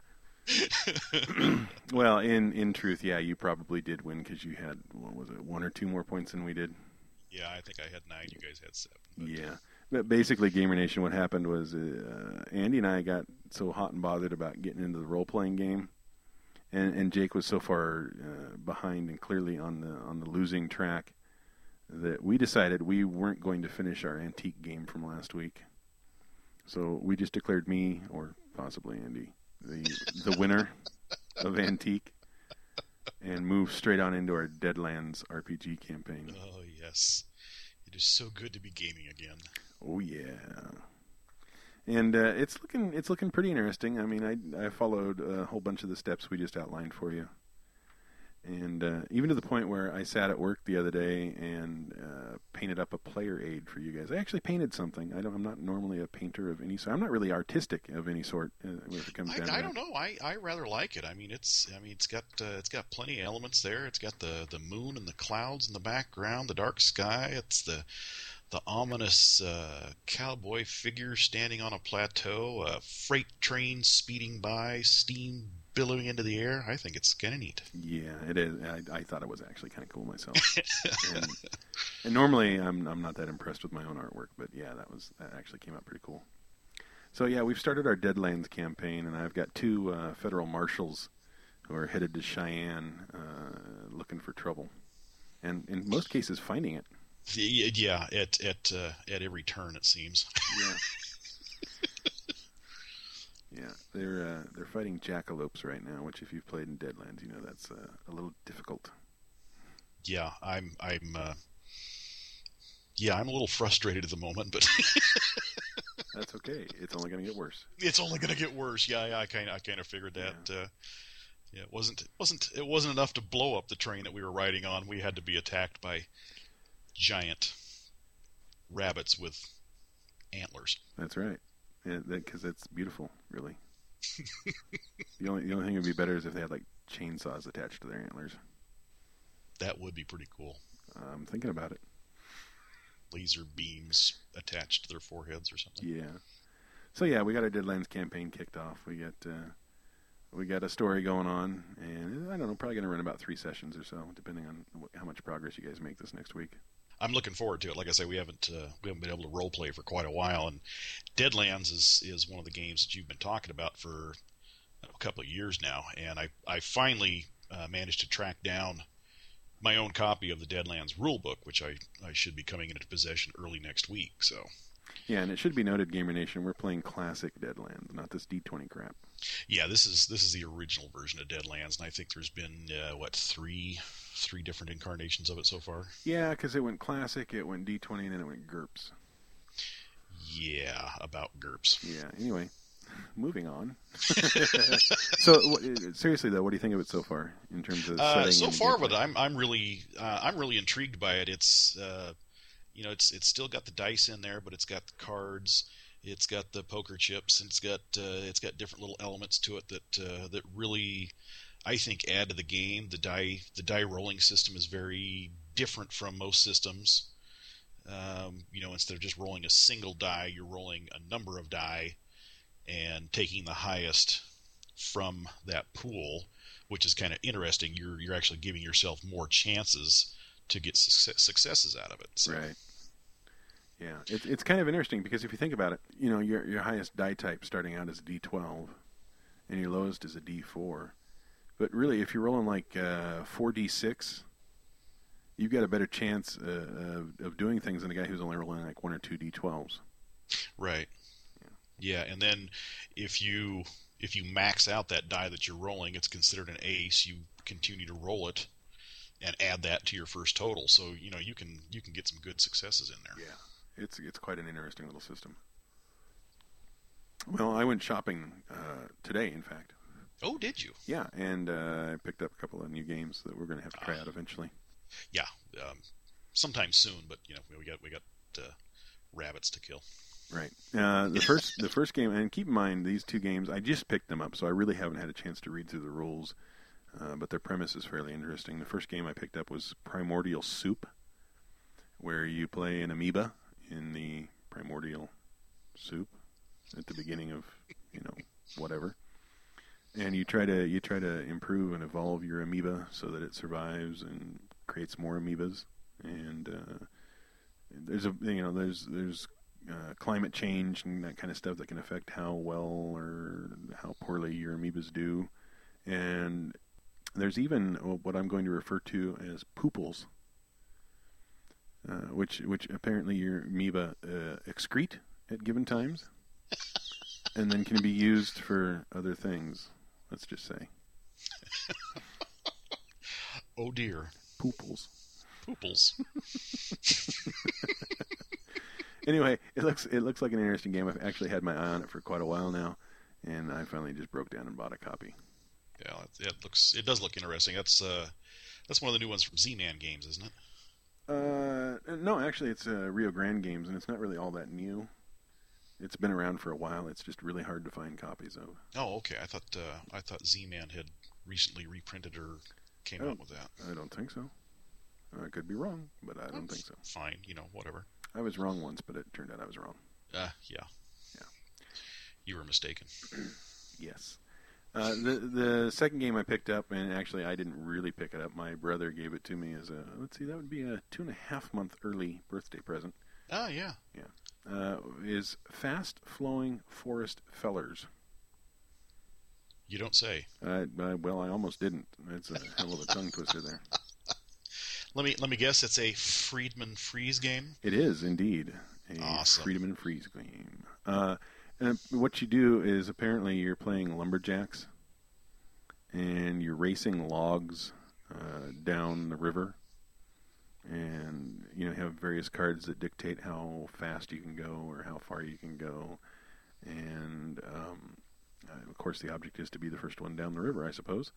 Well, in, in truth, yeah, you probably did win because you had, what was it, one or two more points than we did? Yeah, I think I had nine. You guys had seven. But... Yeah. But basically, Gamer Nation, what happened was uh, Andy and I got so hot and bothered about getting into the role-playing game, and, and Jake was so far uh, behind and clearly on the on the losing track that we decided we weren't going to finish our Antique game from last week. So we just declared me, or possibly Andy, the the winner of Antique, and moved straight on into our Deadlands R P G campaign. Oh, yes. It is so good to be gaming again. Oh, yeah. And uh, it's looking it's looking pretty interesting. I mean, I, I followed a whole bunch of the steps we just outlined for you. And uh, even to the point where I sat at work the other day and uh, painted up a player aid for you guys. I actually painted something. I don't, I'm not normally a painter of any sort. I'm not really artistic of any sort uh, when it comes I, down to I that. don't know. I, I rather like it. I mean, it's I mean it's got uh, it's got plenty of elements there. It's got the, the moon and the clouds in the background, the dark sky. It's the the ominous uh, cowboy figure standing on a plateau, a freight train speeding by, steam billowing into the air. I think it's kind of neat. Yeah, it is. I, I thought it was actually kind of cool myself. and, and normally I'm I'm not that impressed with my own artwork, but yeah, that was that actually came out pretty cool. So yeah, we've started our Deadlands campaign, and I've got two uh, federal marshals who are headed to Cheyenne uh, looking for trouble, and in most cases finding it. Yeah, at at uh, at every turn it seems. Yeah. Yeah, they're uh, they're fighting jackalopes right now, which if you've played in Deadlands, you know that's uh, a little difficult. Yeah, I'm I'm uh, yeah I'm a little frustrated at the moment, but that's okay. It's only going to get worse. It's only going to get worse. Yeah, yeah I kind I kind of figured that. Yeah. Uh, yeah, it wasn't it wasn't it wasn't enough to blow up the train that we were riding on. We had to be attacked by giant rabbits with antlers. That's right. Because yeah, it's beautiful, really. the only the only thing that would be better is if they had like chainsaws attached to their antlers. That would be pretty cool. I'm thinking about it. Laser beams attached to their foreheads or something. Yeah. So yeah, we got our Deadlands campaign kicked off. We got uh, we got a story going on, and I don't know, probably going to run about three sessions or so, depending on what, how much progress you guys make this next week. I'm looking forward to it. Like I say, we haven't uh, we haven't been able to role play for quite a while, and Deadlands is is one of the games that you've been talking about for a couple of years now. And I I finally uh, managed to track down my own copy of the Deadlands rulebook, which I I should be coming into possession early next week. So yeah, and it should be noted, Gamer Nation, we're playing classic Deadlands, not this D twenty crap. Yeah, this is this is the original version of Deadlands, and I think there's been uh, what three. Three different incarnations of it so far. Yeah, because it went classic, it went D twenty, and then it went GURPS. Yeah, about GURPS. Yeah. Anyway, moving on. So, what, seriously though, what do you think of it so far in terms of uh, setting? So far, but I'm I'm really uh, I'm really intrigued by it. It's uh, you know it's it's still got the dice in there, but it's got the cards. It's got the poker chips, and it's got uh, it's got different little elements to it that uh, that really, I think, add to the game. The die the die rolling system is very different from most systems. Um, you know, instead of just rolling a single die, you're rolling a number of die and taking the highest from that pool, which is kind of interesting. You're you're actually giving yourself more chances to get success, successes out of it. So. Right. Yeah, it, it's kind of interesting because if you think about it, you know, your your highest die type starting out is a D twelve, and your lowest is a D four. But really, if you're rolling like uh, four D six, you've got a better chance uh, of, of doing things than a guy who's only rolling like one or two D twelves. Right. Yeah. yeah, and then if you if you max out that die that you're rolling, it's considered an ace. You continue to roll it and add that to your first total. So you know you can you can get some good successes in there. Yeah. It's it's quite an interesting little system. Well, I went shopping uh, today, in fact. Oh, did you? Yeah, and uh, I picked up a couple of new games that we're going to have to try uh, out eventually. Yeah, um, sometime soon. But you know, we got we got uh, rabbits to kill. Right. Uh, the first the first game, and keep in mind these two games, I just picked them up, so I really haven't had a chance to read through the rules. Uh, but their premise is fairly interesting. The first game I picked up was Primordial Soup, where you play an amoeba in the primordial soup at the beginning of, you know, whatever. And you try to you try to improve and evolve your amoeba so that it survives and creates more amoebas. And uh, there's a you know there's there's uh, climate change and that kind of stuff that can affect how well or how poorly your amoebas do. And there's even what I'm going to refer to as pooples. uh, which which apparently your amoeba uh, excrete at given times, and then can be used for other things. Let's just say. Oh dear. Pooples. Pooples. Anyway, it looks it looks like an interesting game. I've actually had my eye on it for quite a while now, and I finally just broke down and bought a copy. Yeah, it, it looks it does look interesting. That's uh, that's one of the new ones from Z-Man Games, isn't it? Uh, no, actually, it's uh, Rio Grande Games, and it's not really all that new. It's been around for a while. It's just really hard to find copies of. Oh, okay. I thought uh, I thought Z-Man had recently reprinted or came oh, out with that. I don't think so. I could be wrong, but I don't That's think so. Fine, you know, whatever. I was wrong once, but it turned out I was wrong. Uh, yeah. Yeah. You were mistaken. Yes. Uh, the the second game I picked up, and actually I didn't really pick it up. My brother gave it to me as a, let's see, that would be a two and a half month early birthday present. Oh, yeah. Yeah. Uh, is Fast Flowing Forest Fellers. You don't say. Uh, uh, well, I almost didn't. It's a hell of a tongue twister there. Let me let me guess. It's a Friedman Freeze game. It is indeed a Awesome. Friedman Freeze game. Uh, and what you do is apparently you're playing lumberjacks, and you're racing logs uh, down the river, and you know have various cards that dictate how fast you can go or how far you can go, and um, uh, of course the object is to be the first one down the river, I suppose.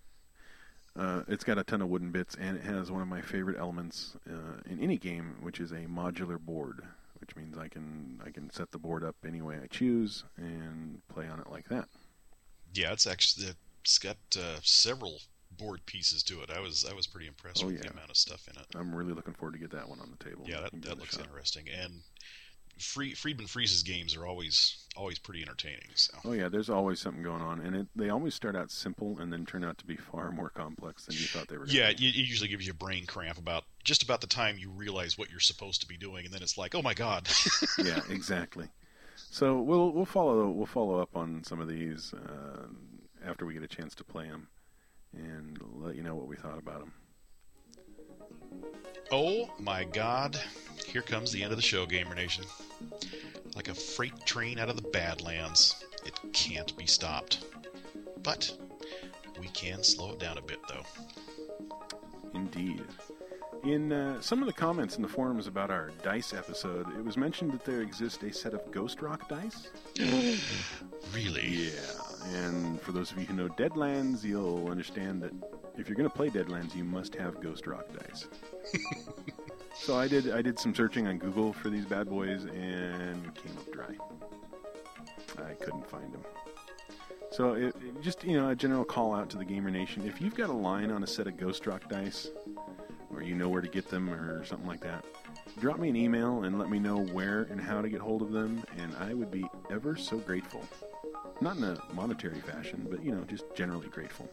Uh, it's got a ton of wooden bits, and it has one of my favorite elements uh, in any game, which is a modular board, which means I can I can set the board up any way I choose and play on it like that. Yeah, it's actually it's got uh, several board pieces to it. I was I was pretty impressed Oh, with yeah. the amount of stuff in it. I'm really looking forward to get that one on the table. Yeah, that, and give that it a looks shot. interesting. And Free, Friedman Freeze's games are always always pretty entertaining. So. Oh yeah, there's always something going on, and it, they always start out simple and then turn out to be far more complex than you thought they were. Gonna Yeah, be. it, it usually gives you a brain cramp about just about the time you realize what you're supposed to be doing, and then it's like, oh my god. Yeah, exactly. So we'll we'll follow we'll follow up on some of these uh, after we get a chance to play them, and let you know what we thought about them. Oh my god. Here comes the end of the show, Gamer Nation. Like a freight train out of the Badlands. It can't be stopped. But we can slow it down a bit, though. Indeed. In uh, some of the comments in the forums about our dice episode, it was mentioned that there exists a set of Ghost Rock dice. Really? Yeah, and for those of you who know Deadlands, you'll understand that if you're going to play Deadlands, you must have Ghost Rock dice. So I did I did some searching on Google for these bad boys and came up dry. I couldn't find them. So it, it just, you know, a general call out to the Gamer Nation. If you've got a line on a set of Ghost Rock dice, or you know where to get them or something like that, drop me an email and let me know where and how to get hold of them, and I would be ever so grateful. Not in a monetary fashion, but, you know, just generally grateful.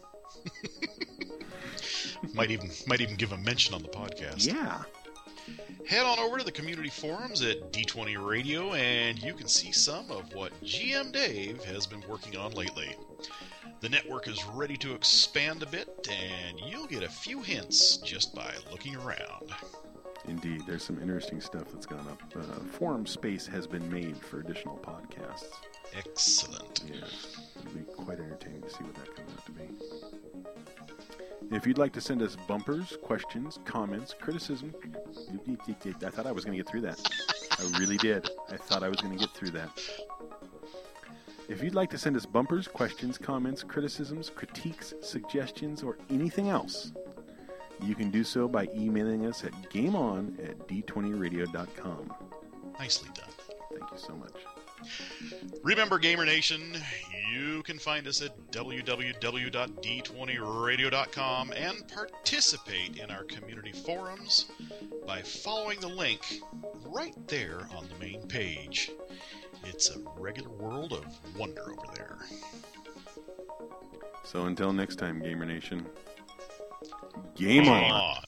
might even might even give a mention on the podcast. Yeah. Head on over to the community forums at D twenty Radio, and you can see some of what G M Dave has been working on lately. The network is ready to expand a bit, and you'll get a few hints just by looking around. Indeed, there's some interesting stuff that's gone up. Uh, forum space has been made for additional podcasts. Excellent. Yeah, it'll be quite entertaining to see what that comes out to be. If you'd like to send us bumpers, questions, comments, criticism... I thought I was going to get through that. I really did. I thought I was going to get through that. If you'd like to send us bumpers, questions, comments, criticisms, critiques, suggestions, or anything else, you can do so by emailing us at gameon at d twenty radio dot com. Nicely done. Thank you so much. Remember, Gamer Nation, you can find us at w w w dot d twenty radio dot com and participate in our community forums by following the link right there on the main page. It's a regular world of wonder over there. So until next time, Gamer Nation, game on! on.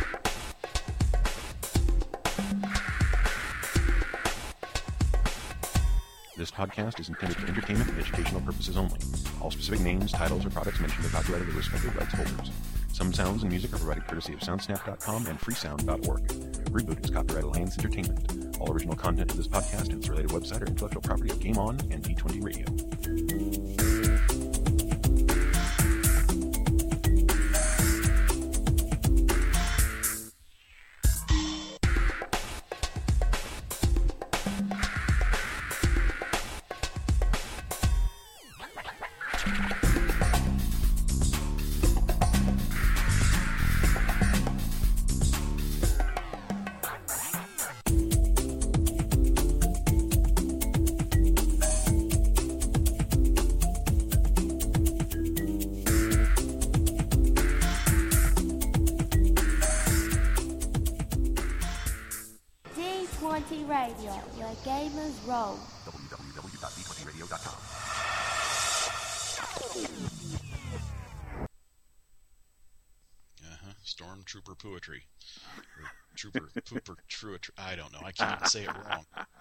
This podcast is intended for entertainment and educational purposes only. All specific names, titles, or products mentioned are copyrighted the respective rights holders. Some sounds and music are provided courtesy of soundsnap dot com and freesound dot org. Reboot is copyright Alliance Entertainment. All original content of this podcast and its related website are intellectual property of Game On and D twenty Radio. D twenty Radio, where gamers roll. w w w dot d twenty radio dot com. Uh-huh. Stormtrooper poetry. Or trooper pooper truetry. I don't know. I can't even say it wrong.